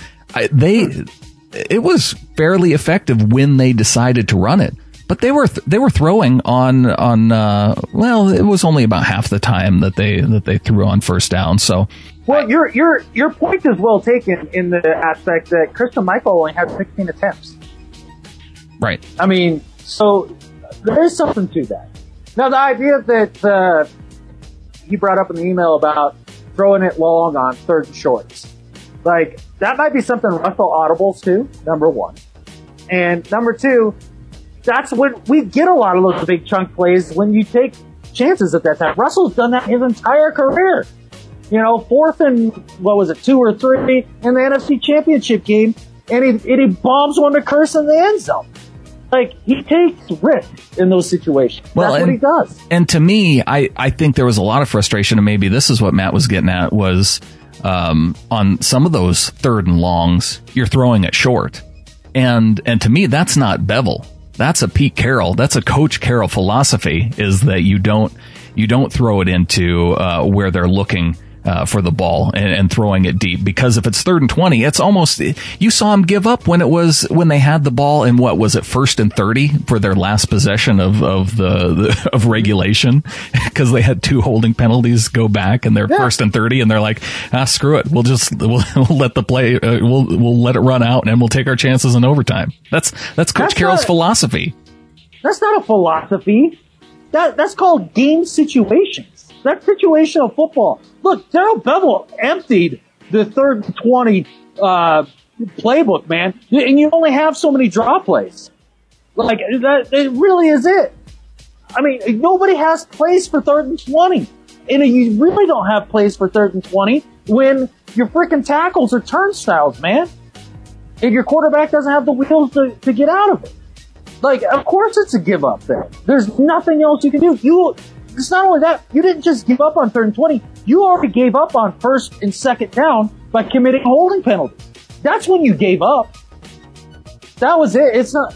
it was fairly effective when they decided to run it. But they were throwing on well, it was only about half the time that they threw on first down. So, well, your point is well taken in the aspect that Christian Michael only had 16 attempts. Right. I mean, so there is something to that. Now, the idea that he brought up in the email about throwing it long on 3rd and shorts, like that might be something Russell audibles to. Number 1, and number 2. That's when we get a lot of those big chunk plays when you take chances at that time. Russell's done that his entire career. You know, 4th and 2 or 3 in the NFC Championship game, and he bombs one to Curse in the end zone. Like, he takes risks in those situations. That's what he does. And to me, I think there was a lot of frustration, and maybe this is what Matt was getting at, was on some of those 3rd and longs, you're throwing it short. And to me, that's not Bevell. That's a Pete Carroll. That's a Coach Carroll philosophy, is that you don't throw it into where they're looking for the ball and throwing it deep, because if it's 3rd and 20, it's almost, you saw him give up when they had the ball in 1st and 30 for their last possession of regulation, because they had 2 holding penalties go back and they're 1st and 30 and they're like, screw it, we'll let the play, we'll let it run out and we'll take our chances in overtime. That's Coach Carroll's philosophy. That's not a philosophy. That's called game situations. That's situational football. Look, Darrell Bevell emptied the 3rd and 20 playbook, man, and you only have so many draw plays. Like, that, it really is it. I mean, nobody has plays for 3rd and 20, and you really don't have plays for 3rd and 20 when your freaking tackles are turnstiles, man, and your quarterback doesn't have the wheels to get out of it. Like, of course it's a give up there. There's nothing else you can do. It's not only that, you didn't just give up on 3rd and 20. You already gave up on 1st and 2nd down by committing holding penalties. That's when you gave up. That was it. It's not,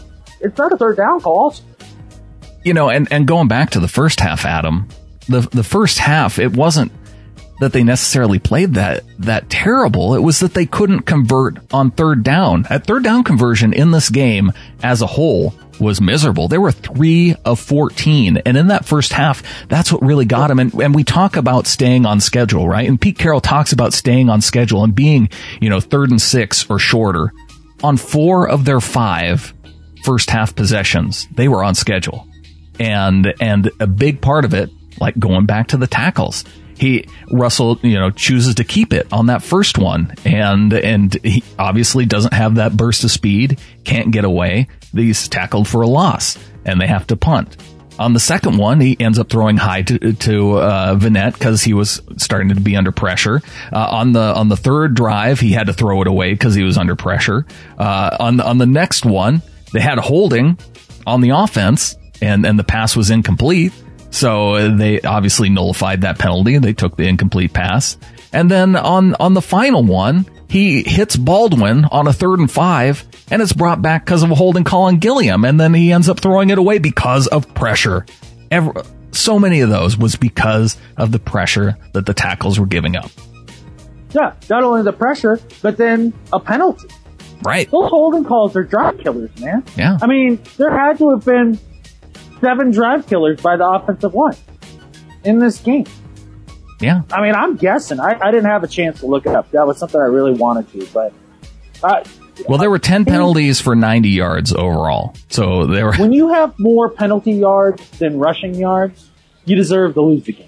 It's not a third down call. You know, and going back to the first half, Adam, the first half, it wasn't that they necessarily played that terrible. It was that they couldn't convert on third down. At third down conversion in this game as a whole was miserable. They were 3 of 14. And in that first half, that's what really got them. And we talk about staying on schedule, right? And Pete Carroll talks about staying on schedule and being, 3rd and 6 or shorter. On 4 of their 5 first half possessions, they were on schedule. And a big part of it, like going back to the tackles, Russell, chooses to keep it on that first one, and he obviously doesn't have that burst of speed, can't get away. He's tackled for a loss, and they have to punt. On the second one, he ends up throwing high to Vanette because he was starting to be under pressure. On the third drive, he had to throw it away because he was under pressure. On the next one, they had a holding on the offense, and the pass was incomplete. So they obviously nullified that penalty and they took the incomplete pass. And then on the final one, he hits Baldwin on a 3rd and 5 and it's brought back because of a holding call on Gilliam. And then he ends up throwing it away because of pressure. So many of those was because of the pressure that the tackles were giving up. Yeah, not only the pressure, but then a penalty. Right. Those holding calls are drive killers, man. Yeah. I mean, there had to have been 7 drive killers by the offensive line in this game. Yeah. I mean, I'm guessing. I didn't have a chance to look it up. That was something I really wanted to, but... well, there were 10 penalties for 90 yards overall. So there were... When you have more penalty yards than rushing yards, you deserve to lose the game.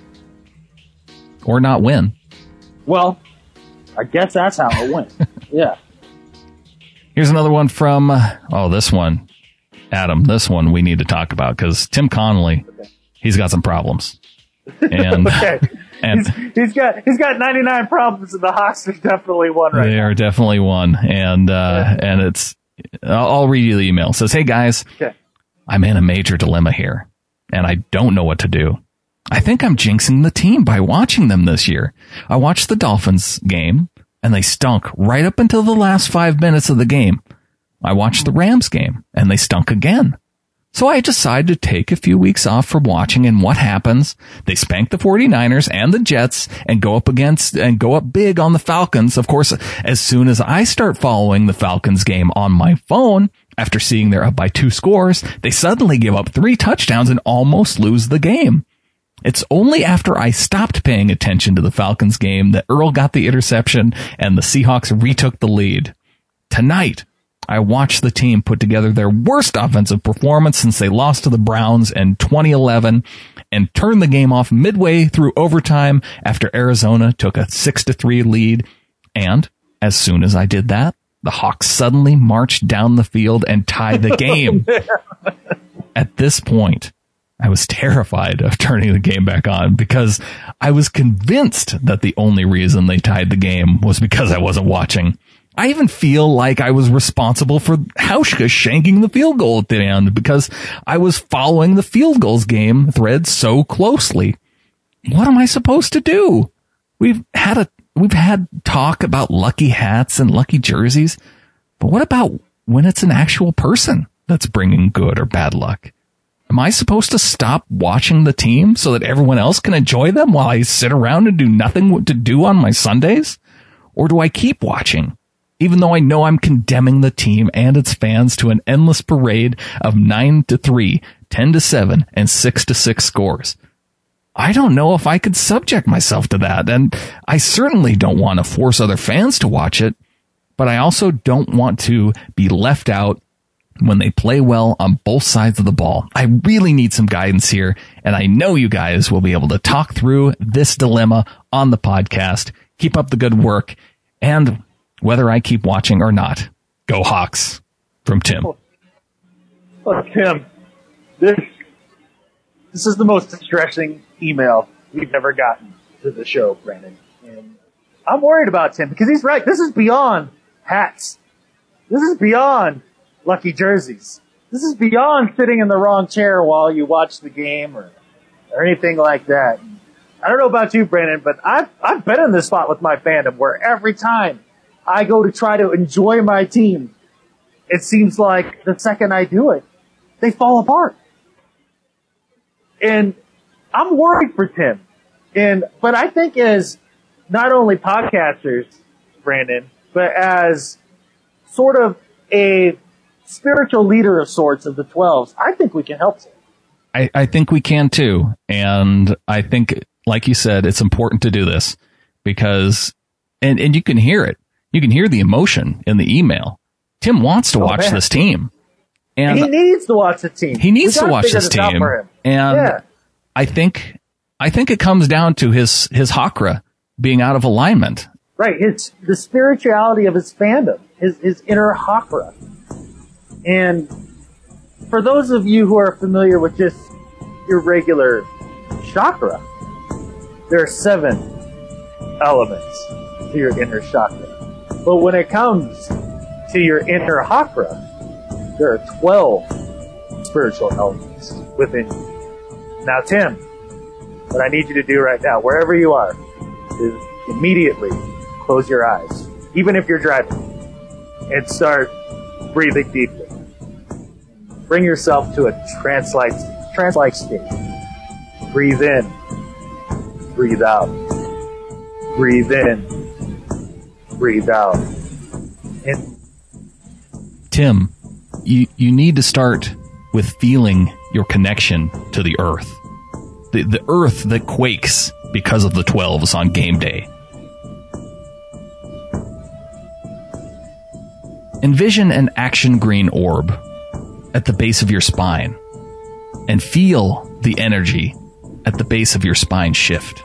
Or not win. Well, I guess that's how it went. Yeah. Here's another one from... this one. Adam, this one we need to talk about because Tim Connolly, he's got some problems. And, okay. and he's got 99 problems, and the Hawks are definitely one right now. They are definitely one. And it's, I'll read you the email. It says, hey guys, okay. I'm in a major dilemma here and I don't know what to do. I think I'm jinxing the team by watching them this year. I watched the Dolphins game and they stunk right up until the last 5 minutes of the game. I watched the Rams game and they stunk again. So I decided to take a few weeks off from watching, and what happens? They spank the 49ers and the Jets and go up big on the Falcons. Of course, as soon as I start following the Falcons game on my phone, after seeing they're up by 2 scores, they suddenly give up 3 touchdowns and almost lose the game. It's only after I stopped paying attention to the Falcons game that Earl got the interception and the Seahawks retook the lead. Tonight, I watched the team put together their worst offensive performance since they lost to the Browns in 2011 and turned the game off midway through overtime after Arizona took a 6-3 lead. And as soon as I did that, the Hawks suddenly marched down the field and tied the game. At this point, I was terrified of turning the game back on because I was convinced that the only reason they tied the game was because I wasn't watching. I even feel like I was responsible for Hauschka shanking the field goal at the end because I was following the field goals game thread so closely. What am I supposed to do? We've had talk about lucky hats and lucky jerseys, but what about when it's an actual person that's bringing good or bad luck? Am I supposed to stop watching the team so that everyone else can enjoy them while I sit around and do nothing to do on my Sundays? Or do I keep watching, even though I know I'm condemning the team and its fans to an endless parade of 9-3, 10-7, and 6-6 scores? I don't know if I could subject myself to that, and I certainly don't want to force other fans to watch it, but I also don't want to be left out when they play well on both sides of the ball. I really need some guidance here, and I know you guys will be able to talk through this dilemma on the podcast. Keep up the good work, and whether I keep watching or not, go Hawks. From Tim. Oh, Tim, this is the most distressing email we've ever gotten to the show, Brandon. And I'm worried about Tim because he's right. This is beyond hats. This is beyond lucky jerseys. This is beyond sitting in the wrong chair while you watch the game or anything like that. I don't know about you, Brandon, but I've been in this spot with my fandom where every time I go to try to enjoy my team, it seems like the second I do it, they fall apart. And I'm worried for Tim. But I think as not only podcasters, Brandon, but as sort of a spiritual leader of sorts of the 12s, I think we can help Tim. I think we can too. And I think, like you said, it's important to do this because, and you can hear it. You can hear the emotion in the email. Tim wants to watch this team. And he needs to watch the team. He needs to watch this team. And I think it comes down to his Hakra being out of alignment. Right. The spirituality of his fandom, his inner Hakra. And for those of you who are familiar with just your regular chakra, there are 7 elements to your inner chakra. But when it comes to your inner Hakra, there are 12 spiritual elements within you. Now, Tim, what I need you to do right now, wherever you are, is immediately close your eyes, even if you're driving, and start breathing deeply. Bring yourself to a trance-like state. Breathe in. Breathe out. Breathe in. Breathe out. And Tim, you need to start with feeling your connection to the earth. The earth that quakes because of the 12s on game day. Envision an action green orb at the base of your spine and feel the energy at the base of your spine shift.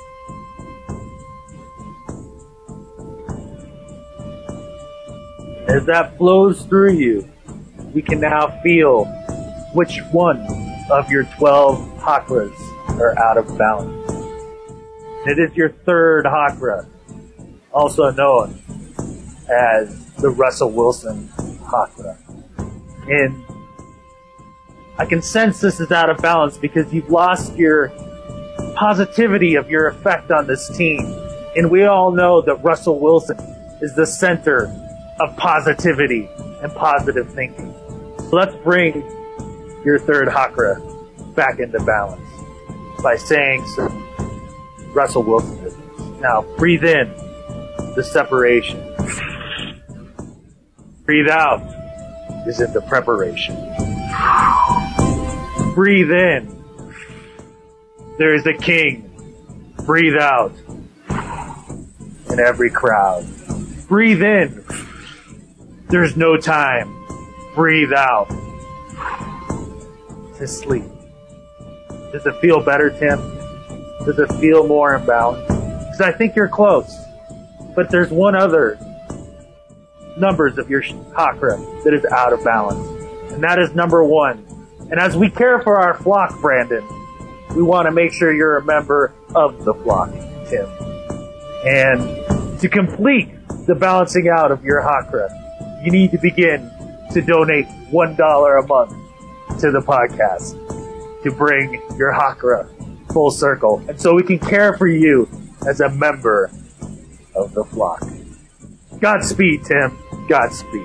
As that flows through you, we can now feel which one of your 12 Hakras are out of balance. It is your 3rd Hakra, also known as the Russell Wilson Hakra. And I can sense this is out of balance because you've lost your positivity of your effect on this team. And we all know that Russell Wilson is the center of positivity and positive thinking. So let's bring your 3rd Hakra back into balance by saying some Russell Wilson business. Now, breathe in the separation. Breathe out is in the preparation. Breathe in. There is a king. Breathe out. In every crowd. Breathe in. There's no time. Breathe out. To sleep. Does it feel better, Tim? Does it feel more in balance? Because I think you're close. But there's one other numbers of your Hakra that is out of balance. And that is number 1. And as we care for our flock, Brandon, we want to make sure you're a member of the flock, Tim. And to complete the balancing out of your Hakra, you need to begin to donate $1 a month to the podcast to bring your Hakra full circle. And so we can care for you as a member of the flock. Godspeed, Tim. Godspeed.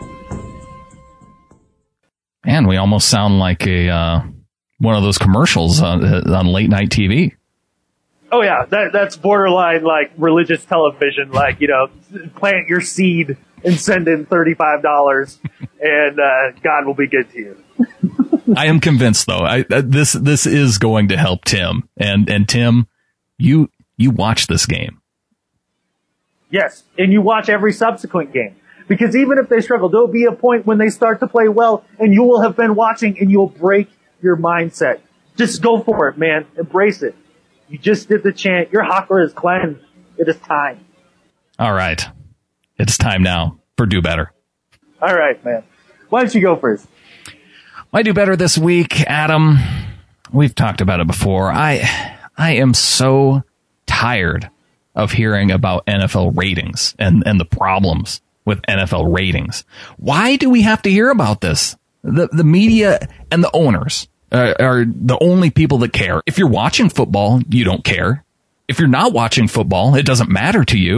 Man, we almost sound like one of those commercials on late night TV. Oh yeah, that's borderline like religious television. Like, plant your seed and send in $35, and God will be good to you. I am convinced, though. This is going to help Tim, and Tim, you watch this game. Yes, and you watch every subsequent game. Because even if they struggle, there'll be a point when they start to play well, and you will have been watching, and you'll break your mindset. Just go for it, man. Embrace it. You just did the chant. Your Hakra is cleansed. It is time. All right. It's time now for Do Better. All right, man. Why don't you go first? My Do Better this week, Adam, we've talked about it before. I am so tired of hearing about NFL ratings and the problems with NFL ratings. Why do we have to hear about this? The media and the owners are the only people that care. If you're watching football, you don't care. If you're not watching football, it doesn't matter to you.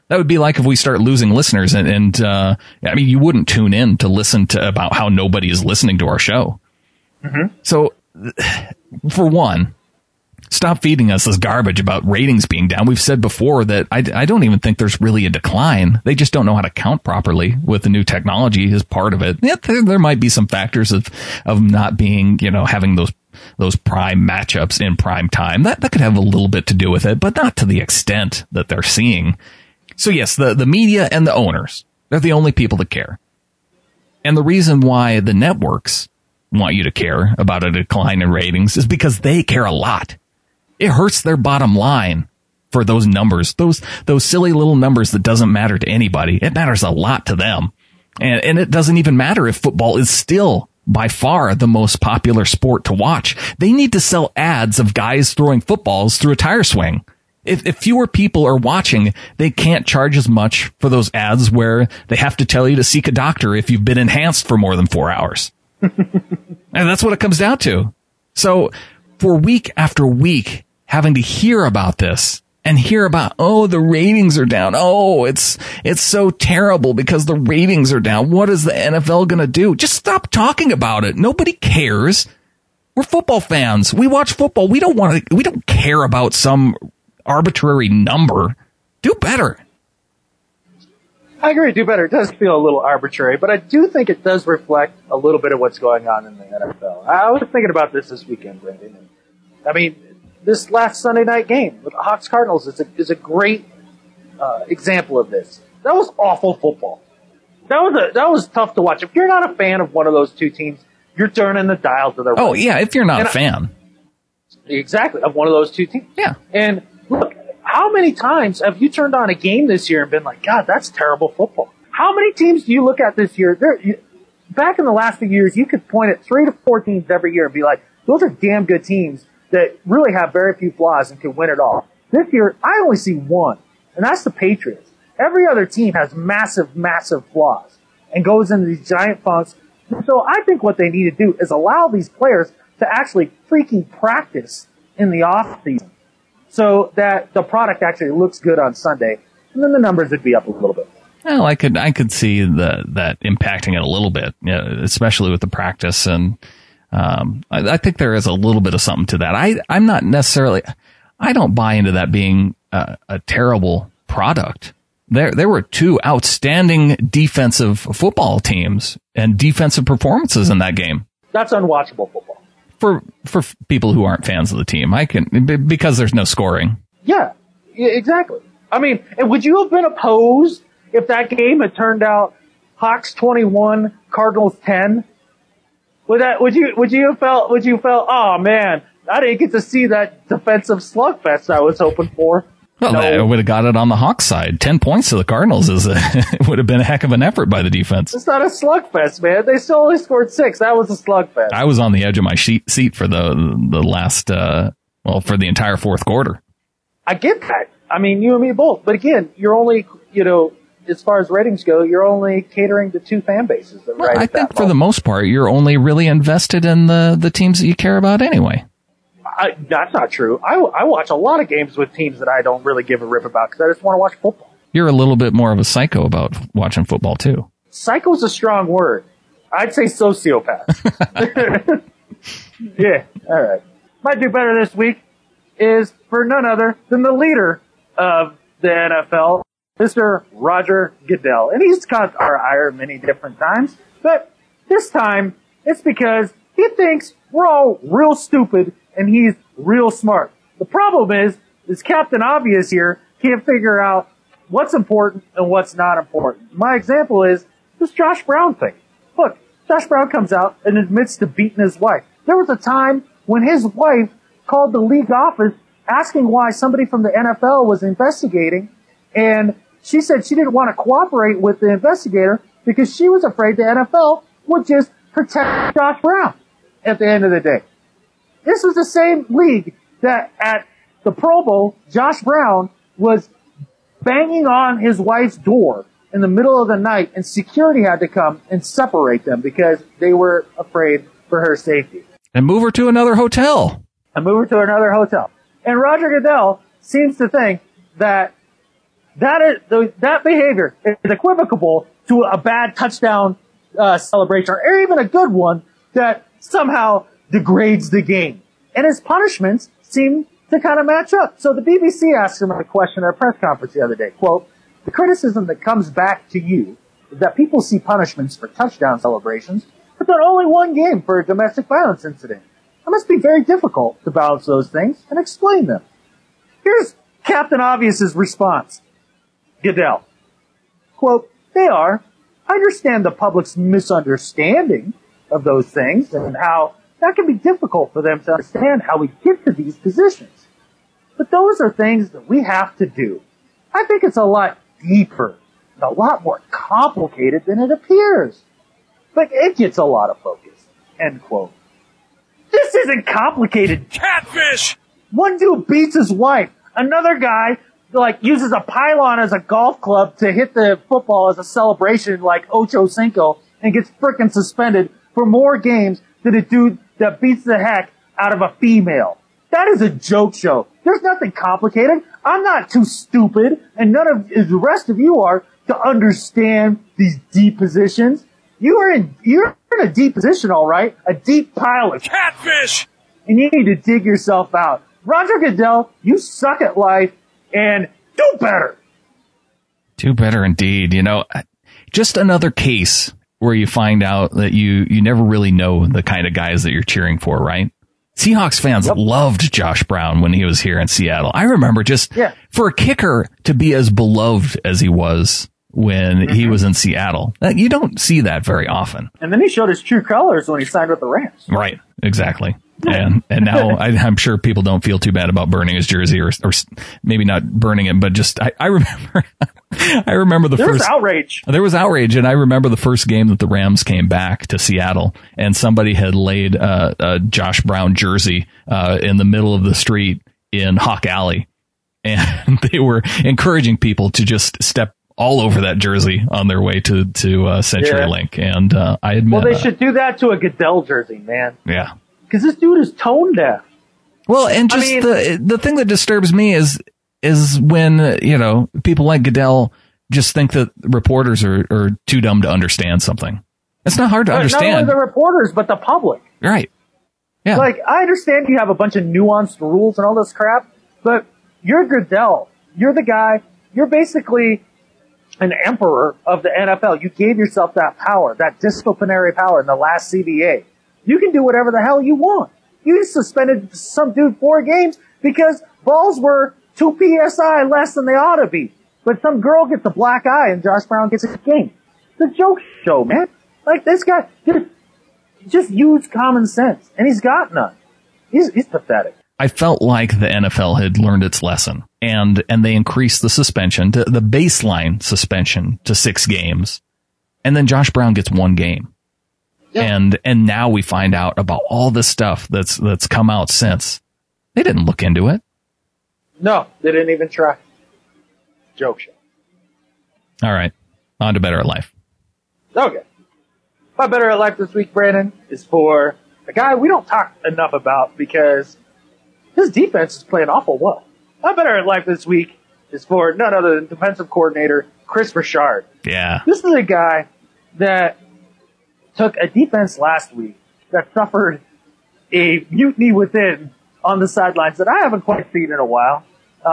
That would be like if we start losing listeners and I mean, you wouldn't tune in to listen to about how nobody is listening to our show. Mm-hmm. So, for one, stop feeding us this garbage about ratings being down. We've said before that I don't even think there's really a decline. They just don't know how to count properly with the new technology as part of it. Yeah, there might be some factors of not being, having those prime matchups in prime time. That could have a little bit to do with it, but not to the extent that they're seeing. So yes, the media and the owners, they're the only people that care. And the reason why the networks want you to care about a decline in ratings is because they care a lot. It hurts their bottom line for those numbers, those silly little numbers that doesn't matter to anybody. It matters a lot to them. And it doesn't even matter if football is still by far the most popular sport to watch. They need to sell ads of guys throwing footballs through a tire swing. If fewer people are watching, they can't charge as much for those ads where they have to tell you to seek a doctor if you've been enhanced for more than 4 hours. And that's what it comes down to. So for week after week, having to hear about this and hear about, the ratings are down. It's so terrible because the ratings are down. What is the NFL going to do? Just stop talking about it. Nobody cares. We're football fans. We watch football. We don't care about some arbitrary number. Do better. I agree. Do better. It does feel a little arbitrary, but I do think it does reflect a little bit of what's going on in the NFL. I was thinking about this weekend, Brendan. I mean, this last Sunday night game with the Hawks Cardinals is a great example of this. That was awful football. That was tough to watch. If you're not a fan of one of those two teams, you're turning the dial to the right. Oh yeah, if you're not a fan, exactly, of one of those two teams. Yeah. And look, how many times have you turned on a game this year and been like, God, that's terrible football? How many teams do you look at this year? Back in the last few years, you could point at 3 to 4 teams every year and be like, those are damn good teams that really have very few flaws and can win it all. This year, I only see one, and that's the Patriots. Every other team has massive, massive flaws and goes into these giant funks. So I think what they need to do is allow these players to actually freaking practice in the off season so that the product actually looks good on Sunday, and then the numbers would be up a little bit. Well, I could see that impacting it a little bit, especially with the practice, and I think there is a little bit of something to that. I'm not necessarily, I don't buy into that being a terrible product. There were 2 outstanding defensive football teams and defensive performances in that game. That's unwatchable football. For people who aren't fans of the team, because there's no scoring. Yeah, exactly. I mean, and would you have been opposed if that game had turned out Hawks 21, Cardinals 10? Would you have felt, oh man, I didn't get to see that defensive slugfest I was hoping for? Well, I would have got it on the Hawks side. 10 points to the Cardinals it would have been a heck of an effort by the defense. It's not a slugfest, man. They still only scored 6. That was a slugfest. I was on the edge of my seat for the last, for the entire fourth quarter. I get that. I mean, you and me both. But again, you're only, as far as ratings go, you're only catering to 2 fan bases. Well, I think for the most part, you're only really invested in the teams that you care about anyway. That's not true. I watch a lot of games with teams that I don't really give a rip about because I just want to watch football. You're a little bit more of a psycho about watching football, too. Psycho's a strong word. I'd say sociopath. Yeah, all right. Might do better this week is for none other than the leader of the NFL, Mr. Roger Goodell. And he's caught our ire many different times, but this time it's because he thinks we're all real stupid and he's real smart. The problem is Captain Obvious here can't figure out what's important and what's not important. My example is this Josh Brown thing. Look, Josh Brown comes out and admits to beating his wife. There was a time when his wife called the league office asking why somebody from the NFL was investigating, and she said she didn't want to cooperate with the investigator because she was afraid the NFL would just protect Josh Brown at the end of the day. This was the same league that at the Pro Bowl, Josh Brown was banging on his wife's door in the middle of the night, and security had to come and separate them because they were afraid for her safety. And move her to another hotel. And Roger Goodell seems to think that that behavior is equivocal to a bad touchdown celebration, or even a good one that somehow degrades the game. And his punishments seem to kind of match up. So the BBC asked him a question at a press conference the other day. Quote, the criticism that comes back to you is that people see punishments for touchdown celebrations, but then only one game for a domestic violence incident. It must be very difficult to balance those things and explain them. Here's Captain Obvious's response. Goodell. Quote, they are. I understand the public's misunderstanding of those things and how that can be difficult for them to understand how we get to these positions. But those are things that we have to do. I think it's a lot deeper, a lot more complicated than it appears. But it gets a lot of focus. End quote. This isn't complicated. Catfish! One dude beats his wife. Another guy, uses a pylon as a golf club to hit the football as a celebration like Ocho Cinco and gets frickin' suspended for more games than a dude that beats the heck out of a female. That is a joke show. There's nothing complicated. I'm not too stupid, and none of the rest of you are, to understand these deep positions. You're in a deep position, all right. A deep pile of catfish. And you need to dig yourself out. Roger Goodell, you suck at life, and do better. Do better indeed. Just another case where you find out that you never really know the kind of guys that you're cheering for, right? Seahawks fans loved Josh Brown when he was here in Seattle. I remember for a kicker to be as beloved as he was when he was in Seattle. You don't see that very often. And then he showed his true colors when he signed with the Rams. Right, exactly. And now I'm sure people don't feel too bad about burning his jersey or maybe not burning it, but just I remember there was outrage. There was outrage, and I remember the first game that the Rams came back to Seattle, and somebody had laid a Josh Brown jersey in the middle of the street in Hawk Alley, and they were encouraging people to just step all over that jersey on their way to CenturyLink. And I admit, well, they should do that to a Goodell jersey, man. Yeah. Because this dude is tone deaf. Well, and just the thing that disturbs me is when, people like Goodell just think that reporters are too dumb to understand something. It's not hard to understand. Not only the reporters, but the public. Right. Yeah. I understand you have a bunch of nuanced rules and all this crap, but you're Goodell. You're the guy. You're basically an emperor of the NFL. You gave yourself that power, that disciplinary power in the last CBA. You can do whatever the hell you want. You suspended some dude 4 games because balls were 2 PSI less than they ought to be. But some girl gets a black eye and Josh Brown gets a game. It's a joke show, man. This guy, just use common sense. And he's got none. He's pathetic. I felt like the NFL had learned its lesson and they increased the suspension to the baseline suspension to 6 games. And then Josh Brown gets 1 game. Yeah. And now we find out about all this stuff that's come out since. They didn't look into it. No, they didn't even try. Joke show. All right. On to Better at Life. Okay. My Better at Life this week, Brandon, is for a guy we don't talk enough about because his defense is playing awful well. My Better at Life this week is for none other than defensive coordinator Chris Richard. Yeah. This is a guy that took a defense last week that suffered a mutiny within on the sidelines that I haven't quite seen in a while.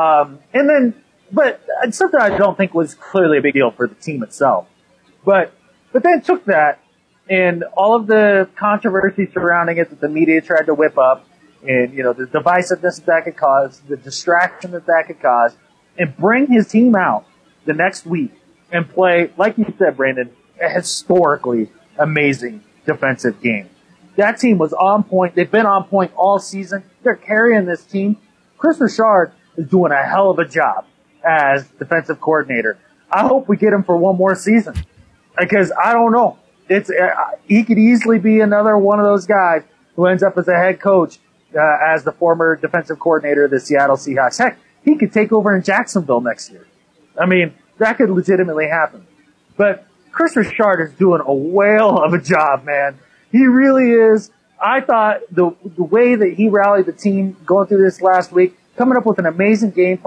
But something I don't think was clearly a big deal for the team itself. But then took that and all of the controversy surrounding it that the media tried to whip up and, the divisiveness that could cause, the distraction that could cause, and bring his team out the next week and play, like you said, Brandon, a historically amazing defensive game. That team was on point. They've been on point all season. They're carrying this team. Chris Richard is doing a hell of a job as defensive coordinator. I hope we get him for one more season because I don't know. He could easily be another one of those guys who ends up as a head coach as the former defensive coordinator of the Seattle Seahawks. Heck, he could take over in Jacksonville next year. I mean, that could legitimately happen. But Chris Richard is doing a whale of a job, man. He really is. I thought the way that he rallied the team going through this last week, coming up with an amazing game plan,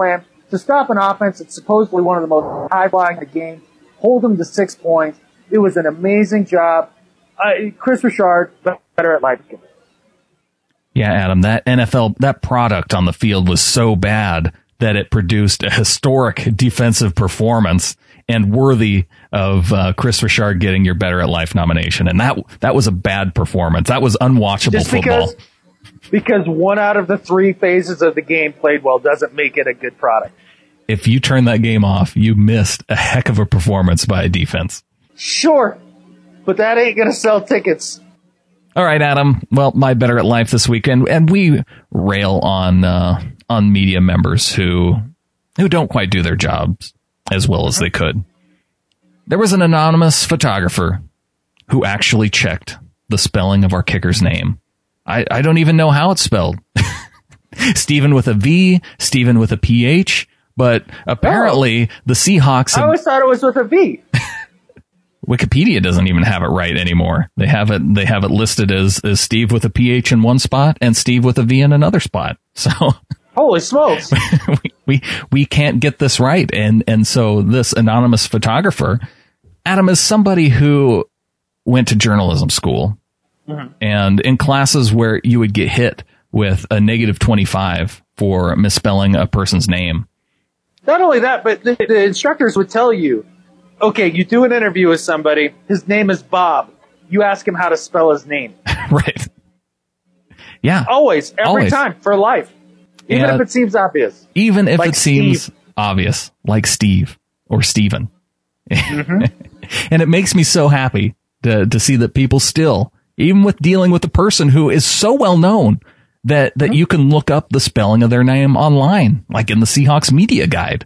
to stop an offense that's supposedly one of the most high-flying in the game, hold them to 6 points. It was an amazing job. Chris Richard, better at life. Yeah, Adam, that product on the field was so bad that it produced a historic defensive performance and worthy of Chris Richard getting your Better at Life nomination. And that was a bad performance. That was unwatchable football. Because 1 out of the 3 phases of the game played well doesn't make it a good product. If you turn that game off, you missed a heck of a performance by a defense. Sure, but that ain't going to sell tickets. All right, Adam. Well, my Better at Life this weekend, and we rail on media members who don't quite do their jobs as well as they could. There was an anonymous photographer who actually checked the spelling of our kicker's name. I don't even know how it's spelled. Stephen with a V, Stephen with a PH, but apparently the Seahawks... I always thought it was with a V. Wikipedia doesn't even have it right anymore. They have it listed as Steve with a PH in one spot and Steve with a V in another spot. So holy smokes. we can't get this right. And so this anonymous photographer, Adam, is somebody who went to journalism school, and in classes where you would get hit with a -25 for misspelling a person's name. Not only that, but the instructors would tell you, okay, you do an interview with somebody. His name is Bob. You ask him how to spell his name. Right. Yeah. Every time, for life. Even if it seems obvious. Even if like it seems Steve. obvious, like Steve or Steven. And it makes me so happy to see that people still, even with dealing with a person who is so well known, that you can look up the spelling of their name online, like in the Seahawks media guide.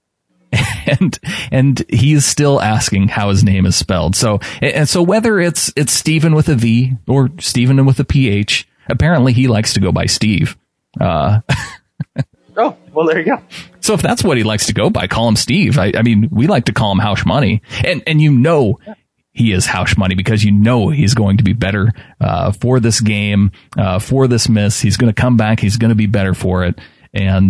And he's still asking how his name is spelled. So whether it's Stephen with a V or Stephen with a PH, apparently he likes to go by Steve. Oh, well, there you go. So if that's what he likes to go by, call him Steve. I mean, we like to call him Housh Money, and he is Housh Money because he's going to be better for this game, for this miss. He's going to come back. He's going to be better for it. And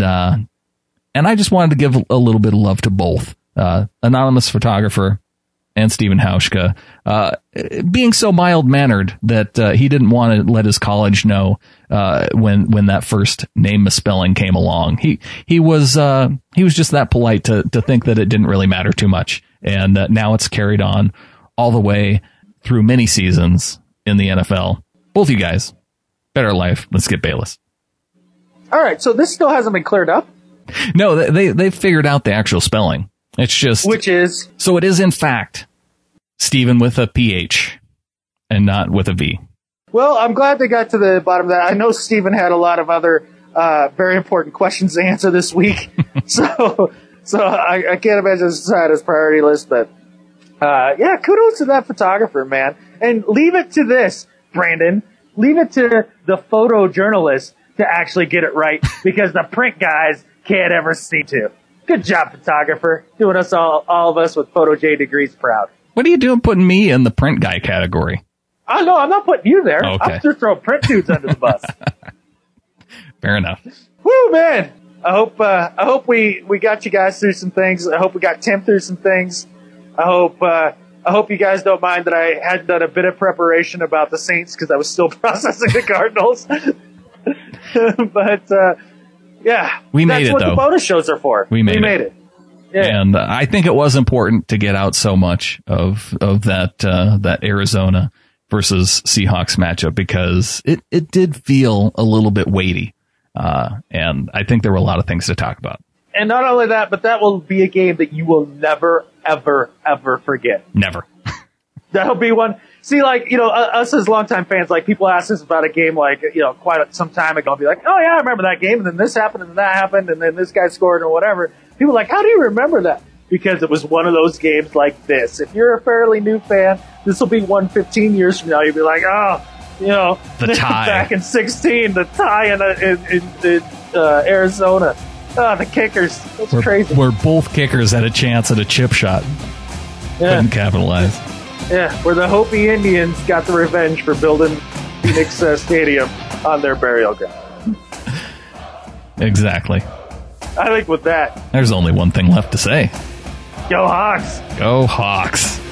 I just wanted to give a little bit of love to both anonymous photographer and Stephen Hauschka, being so mild-mannered that he didn't want to let his college know when that first name misspelling came along. He was just that polite to think that it didn't really matter too much, and now it's carried on all the way through many seasons in the NFL. Both you guys, Better Life. Let's get Bayless. All right, so this still hasn't been cleared up. No, they figured out the actual spelling. It's just... Which is? So it is, in fact, Stephen with a PH and not with a V. Well, I'm glad they got to the bottom of that. I know Stephen had a lot of other very important questions to answer this week. so I can't imagine this is on his priority list. But, yeah, kudos to that photographer, man. And leave it to this, Brandon. Leave it to the photojournalist to actually get it right, because the print guys can't ever seem to. Good job, photographer. Doing us all of us with Photo J degrees proud. What are you doing putting me in the print guy category? Oh, no, I'm not putting you there. Okay. I'm just throwing print dudes under the bus. Fair enough. Woo, man. I hope we got you guys through some things. I hope we got Tim through some things. I hope you guys don't mind that I hadn't done a bit of preparation about the Saints because I was still processing the Cardinals. But, yeah. We made it, though. That's what the bonus shows are for. We made it. Yeah. And I think it was important to get out so much of that Arizona versus Seahawks matchup, because it did feel a little bit weighty. And I think there were a lot of things to talk about. And not only that, but that will be a game that you will never, ever, ever forget. Never. That'll be one. See, like, us as longtime fans, like, people ask us about a game, like, quite some time ago. I'll be like, oh, yeah, I remember that game, and then this happened, and then that happened, and then this guy scored, or whatever. People are like, how do you remember that? Because it was one of those games like this. If you're a fairly new fan, this will be 15 years from now. You'll be like, the tie. Back in 16, the tie in Arizona. Oh, the kickers. That's crazy. Where both kickers had a chance at a chip shot. Yeah. Couldn't capitalize. Yeah, where the Hopi Indians got the revenge for building Phoenix Stadium on their burial ground. Exactly. I think with that, there's only one thing left to say. go Hawks. Go Hawks.